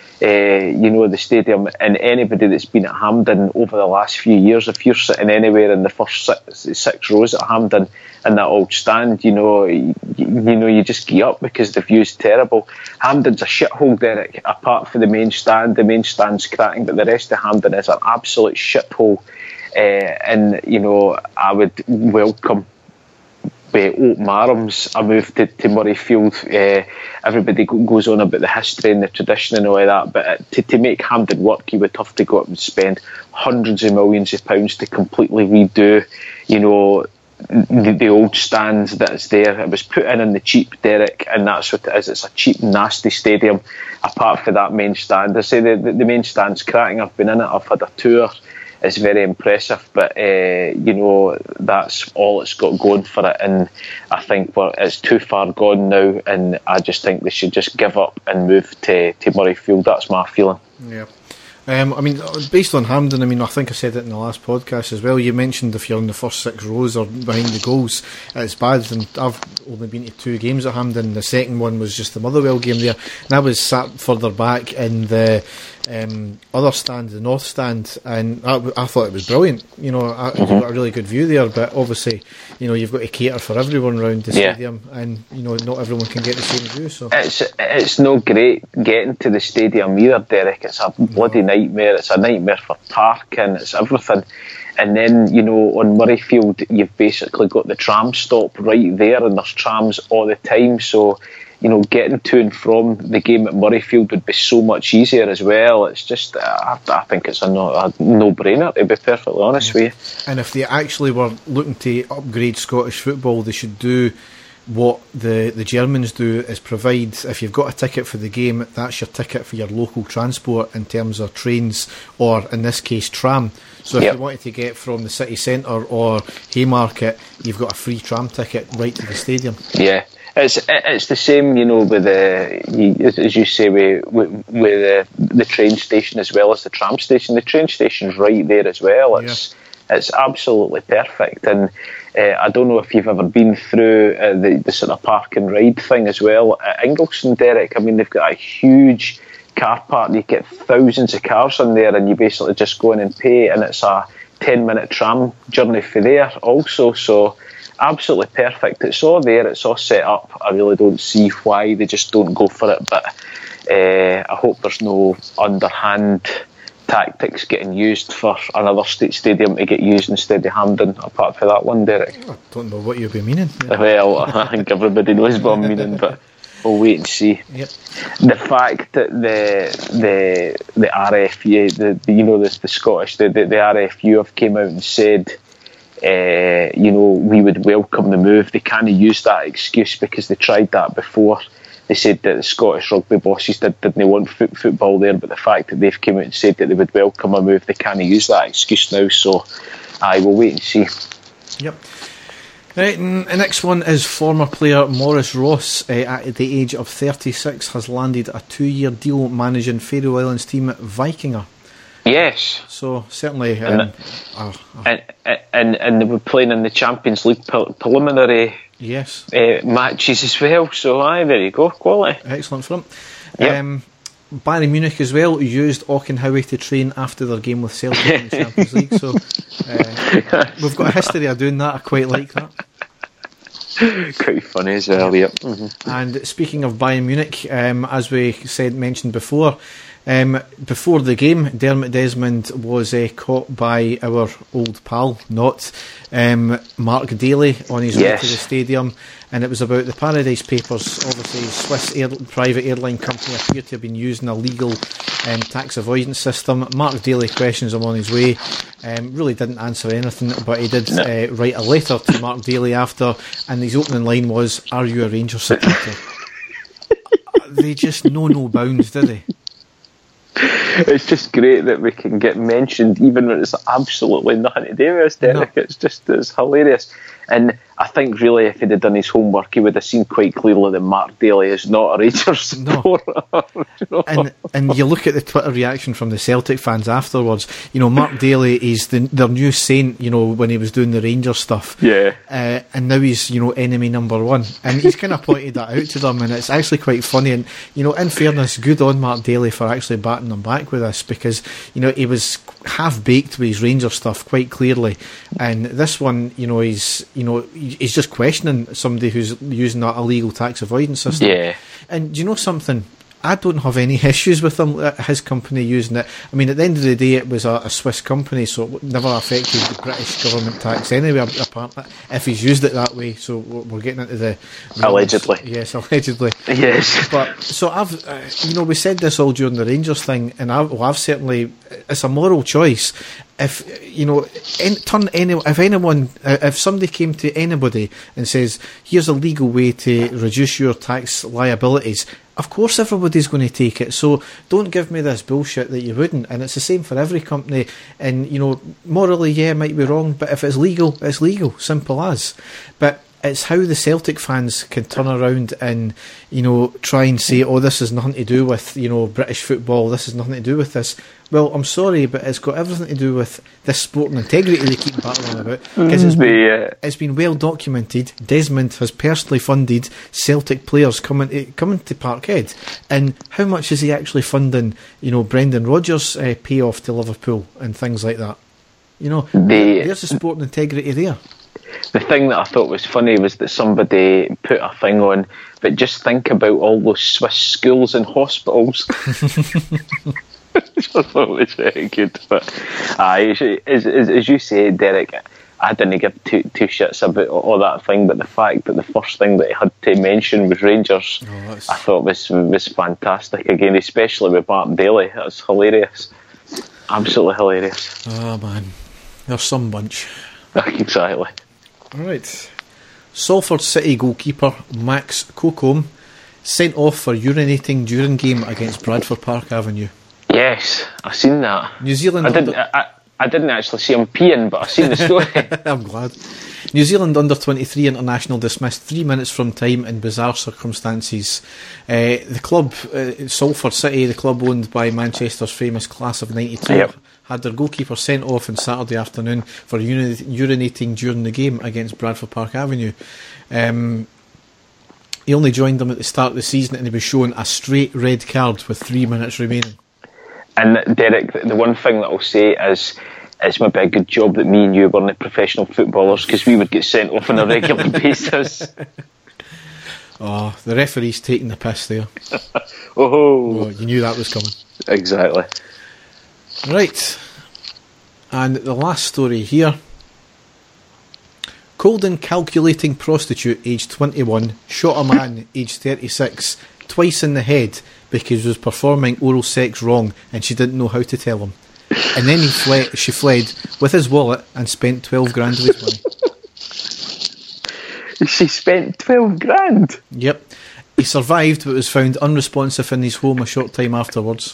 Uh, you know, the stadium, and anybody that's been at Hampden over the last few years, if you're sitting anywhere in the first six, six rows at Hampden in that old stand, you know, you, you know, you just get up because the view's terrible. Hampden's a shithole, Derek. Apart from the main stand, the main stand's cracking, but the rest of Hampden is an absolute shithole. Uh, and you know, I would welcome with open arms a move to, to Murrayfield. Uh, everybody goes on about the history and the tradition and all of that, but to, to make Hampden work, you would have to go up and spend hundreds of millions of pounds to completely redo, you know, the, the old stand that's there. It was put in in the cheap, Derek, and that's what it is. It's a cheap, nasty stadium. Apart from that main stand, I say the, the, the main stand's cracking. I've been in it. I've had a tour. It's very impressive, but uh, you know, that's all it's got going for it, and I think we're, it's too far gone now, and I just think they should just give up and move to, to Murrayfield. That's my feeling. Yeah. Um, I mean, based on Hampden, I mean, I think I said it in the last podcast as well. You mentioned if you're in the first six rows or behind the goals, it's bad. And I've only been to two games at Hampden. The second one was just the Motherwell game there, and I was sat further back in the um, other stand, the north stand, and I, I thought it was brilliant. You know, I, mm-hmm. you got a really good view there, but obviously, you know, you've got to cater for everyone around the yeah. stadium, and you know, not everyone can get the same view. So it's it's no great getting to the stadium either, Derek. It's a bloody night. Nightmare. It's a nightmare for parking. It's everything. And then, you know, on Murrayfield, you've basically got the tram stop right there, and there's trams all the time. So, you know, getting to and from the game at Murrayfield would be so much easier as well. It's just, I, I think it's a, no, a no-brainer, to be perfectly honest yeah. with you. And if they actually were looking to upgrade Scottish football, they should do what the, the Germans do, is provide, if you've got a ticket for the game, that's your ticket for your local transport in terms of trains, or in this case tram. So if yep. you wanted to get from the city centre or Haymarket, you've got a free tram ticket right to the stadium. Yeah, it's it's the same, you know, with the, as you say, with, with, with the, the train station as well as the tram station. The train station's right there as well. It's yeah. it's absolutely perfect. And Uh, I don't know if you've ever been through uh, the, the sort of park and ride thing as well at Ingleson, Derek. I mean, they've got a huge car park. You get thousands of cars in there, and you basically just go in and pay, and it's a ten minute tram journey for there also. So absolutely perfect. It's all there. It's all set up. I really don't see why they just don't go for it. But uh, I hope there's no underhand tactics getting used for another state stadium to get used instead of Hampden, apart from that one, Derek. I don't know what you'll be meaning. Yeah. Well, I think everybody knows what I'm meaning, but we'll wait and see. Yep. The fact that the the the R F U, the, the you know the, the Scottish, the, the the R F U have came out and said, uh, you know, we would welcome the move. They can't use that excuse because they tried that before. They said that the Scottish rugby bosses did, didn't want foot, football there, but the fact that they've come out and said that they would welcome a move, they can't use that excuse now. So, I will wait and see. Yep. Right, and the next one is former player Maurice Ross, uh, at the age of thirty-six, has landed a two-year deal managing Faroe Islands team Vikingur. Yes. So certainly, um, and, uh, uh, and, and and they were playing in the Champions League pre- preliminary. Yes. Uh, matches as well. So aye, there you go, quality. Excellent for him. Yep. Um, Bayern Munich as well used Auchenhowie to train after their game with Celtic in the Champions League. So uh, we've got a history of doing that. I quite like that. Quite funny as well. Yep. Mm-hmm. And speaking of Bayern Munich, um, as we said mentioned before, um, before the game, Dermot Desmond was uh, caught by our old pal, not um, Mark Daly, on his yes. way to the stadium, and it was about the Paradise Papers. Obviously, Swiss air, private airline company appeared to have been using a legal um, tax avoidance system. Mark Daly questions him on his way. Um, really didn't answer anything, but he did no. uh, write a letter to Mark Daly after, and his opening line was, "Are you a Rangers supporter?" They just know no bounds, do they? It's just great that we can get mentioned even when it's absolutely nothing to do with us, Derek. No. It's just, it's hilarious. And I think really if he'd have done his homework, he would have seen quite clearly that Mark Daly is not a Rangers supporter. No. You know? And and you look at the Twitter reaction from the Celtic fans afterwards. You know, Mark Daly is the, their new saint. You know, when he was doing the Rangers stuff. Yeah. Uh, and now he's, you know, enemy number one, and he's kind of pointed that out to them, and it's actually quite funny. And you know, in fairness, good on Mark Daly for actually batting them back with this, because you know he was half baked with his Rangers stuff quite clearly, and this one, you know, he's you know he's just questioning somebody who's using that illegal tax avoidance system. Yeah. And do you know something? I don't have any issues with him, his company using it. I mean, at the end of the day, it was a, a Swiss company, so it never affected the British government tax anyway, apparently, if he's used it that way. So we're getting into the... Allegedly. Yes, allegedly. Yes. But, so I've, uh, you know, we said this all during the Rangers thing, and I've, well, I've certainly, it's a moral choice. If, you know, in, turn any, if anyone, uh, if somebody came to anybody and says, here's a legal way to reduce your tax liabilities, of course everybody's going to take it. So don't give me this bullshit that you wouldn't. And it's the same for every company. And, you know, morally, yeah, it might be wrong, but if it's legal, it's legal. Simple as. But it's how the Celtic fans can turn around and, you know, try and say, oh, this has nothing to do with, you know, British football, this has nothing to do with this. Well, I'm sorry, but it's got everything to do with this sporting integrity they keep battling about. Because it's, been, it's been well documented. Desmond has personally funded Celtic players coming to, coming to Parkhead. And how much is he actually funding, you know, Brendan Rodgers' uh, payoff to Liverpool and things like that? You know, the, there's the sporting integrity there. The thing that I thought was funny was that somebody put a thing on, but just think about all those Swiss schools and hospitals. Which I thought was very good. But uh, as, as, as you say, Derek, I didn't give two, two shits about all that thing, but the fact that the first thing that he had to mention was Rangers, oh, I thought was was fantastic. Again, especially with Martin Daly. That was hilarious. Absolutely hilarious. Oh, man. They're some bunch. Exactly. Alright. Salford City goalkeeper Max Cocombe sent off for urinating during game against Bradford Park Avenue. Yes, I've seen that. New Zealand. I didn't. I, I didn't actually see him peeing, but I've seen the story. I'm glad. New Zealand under twenty-three international dismissed three minutes from time in bizarre circumstances. Uh, the club, uh, Salford City, the club owned by Manchester's famous class of ninety-two, yep, had their goalkeeper sent off on Saturday afternoon for uni- urinating during the game against Bradford Park Avenue. Um, he only joined them at the start of the season, and he was shown a straight red card with three minutes remaining. And Derek, the one thing that I'll say is, it's maybe a good job that me and you weren't professional footballers, because we would get sent off on a regular basis. Oh, the referee's taking the piss there. Oh. Oh, you knew that was coming. Exactly. Right. And the last story here. Cold and calculating prostitute aged twenty-one shot a man aged thirty-six twice in the head because he was performing oral sex wrong and she didn't know how to tell him. And then he fled, she fled with his wallet and spent twelve grand of his money. She spent twelve grand? Yep. He survived but was found unresponsive in his home a short time afterwards.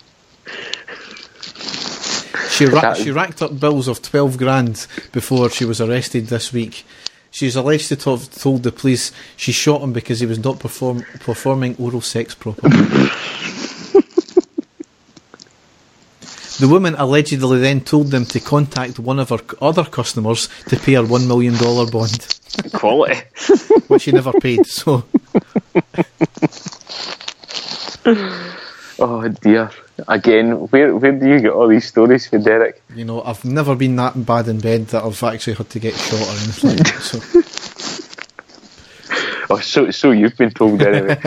She, ra- she racked up bills of twelve grand before she was arrested this week. She's alleged to have told the police she shot him because he was not perform- performing oral sex properly. The woman allegedly then told them to contact one of her other customers to pay her one million dollars bond. Quality. Which she never paid, so... Oh dear. Again, where where do you get all these stories from, Derek? You know, I've never been that bad in bed that I've actually had to get shot or anything like that, so... Oh, so, so you've been told anyway.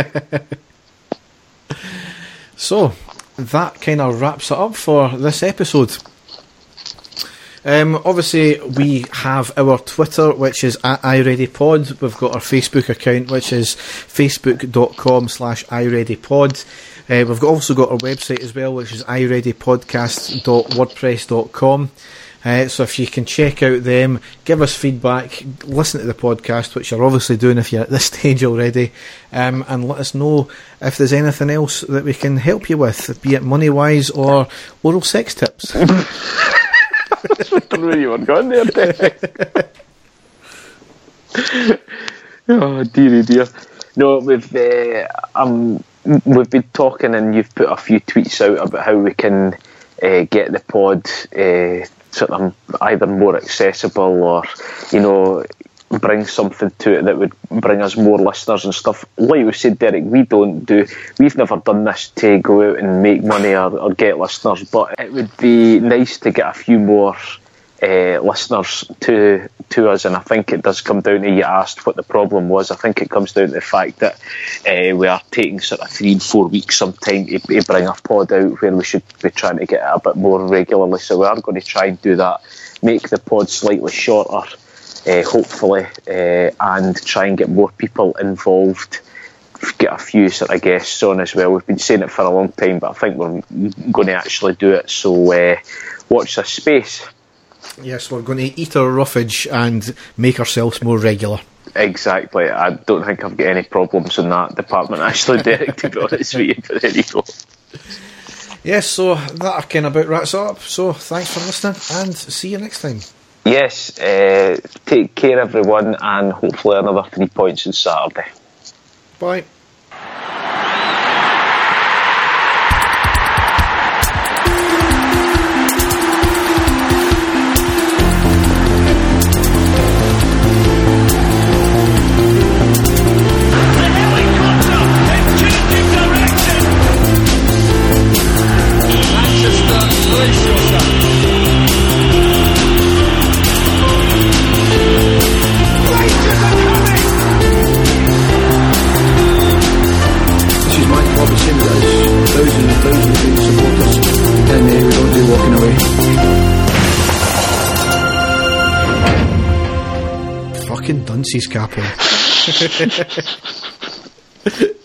So, that kind of wraps it up for this episode. Um, obviously, we have our Twitter, which is at iReadyPod. We've got our Facebook account, which is facebook.com slash iReadyPod. Uh, we've got, also got our website as well, which is i ready podcast dot wordpress dot com. Uh, so if you can check out them, give us feedback, listen to the podcast, which you're obviously doing if you're at this stage already, um, and let us know if there's anything else that we can help you with, be it money-wise or oral sex tips. I don't know where you were going there, Derek. Oh, dearie dear. No, we've, uh, I'm we've been talking, and you've put a few tweets out about how we can uh, get the pod uh, sort of either more accessible or, you know, bring something to it that would bring us more listeners and stuff. Like we said, Derek, we don't do, we've never done this to go out and make money or, or get listeners, but it would be nice to get a few more uh, listeners to to us, and I think it does come down to, you asked what the problem was, I think it comes down to the fact that uh, we are taking sort of three and four weeks sometime to, to bring a pod out where we should be trying to get it a bit more regularly, so we are going to try and do that, make the pod slightly shorter, Uh, hopefully, uh, and try and get more people involved, get a few sort of guests on as well. We've been saying it for a long time, but I think we're going to actually do it, so uh, watch this space. Yes, we're going to eat our roughage and make ourselves more regular. Exactly. I don't think I've got any problems in that department, actually, Derek, to be honest with you, but there you go. Yes, so that kind of about wraps up, so thanks for listening, and see you next time. Yes, uh, take care everyone, and hopefully another three points on Saturday. Bye. Fucking dunces, Capo.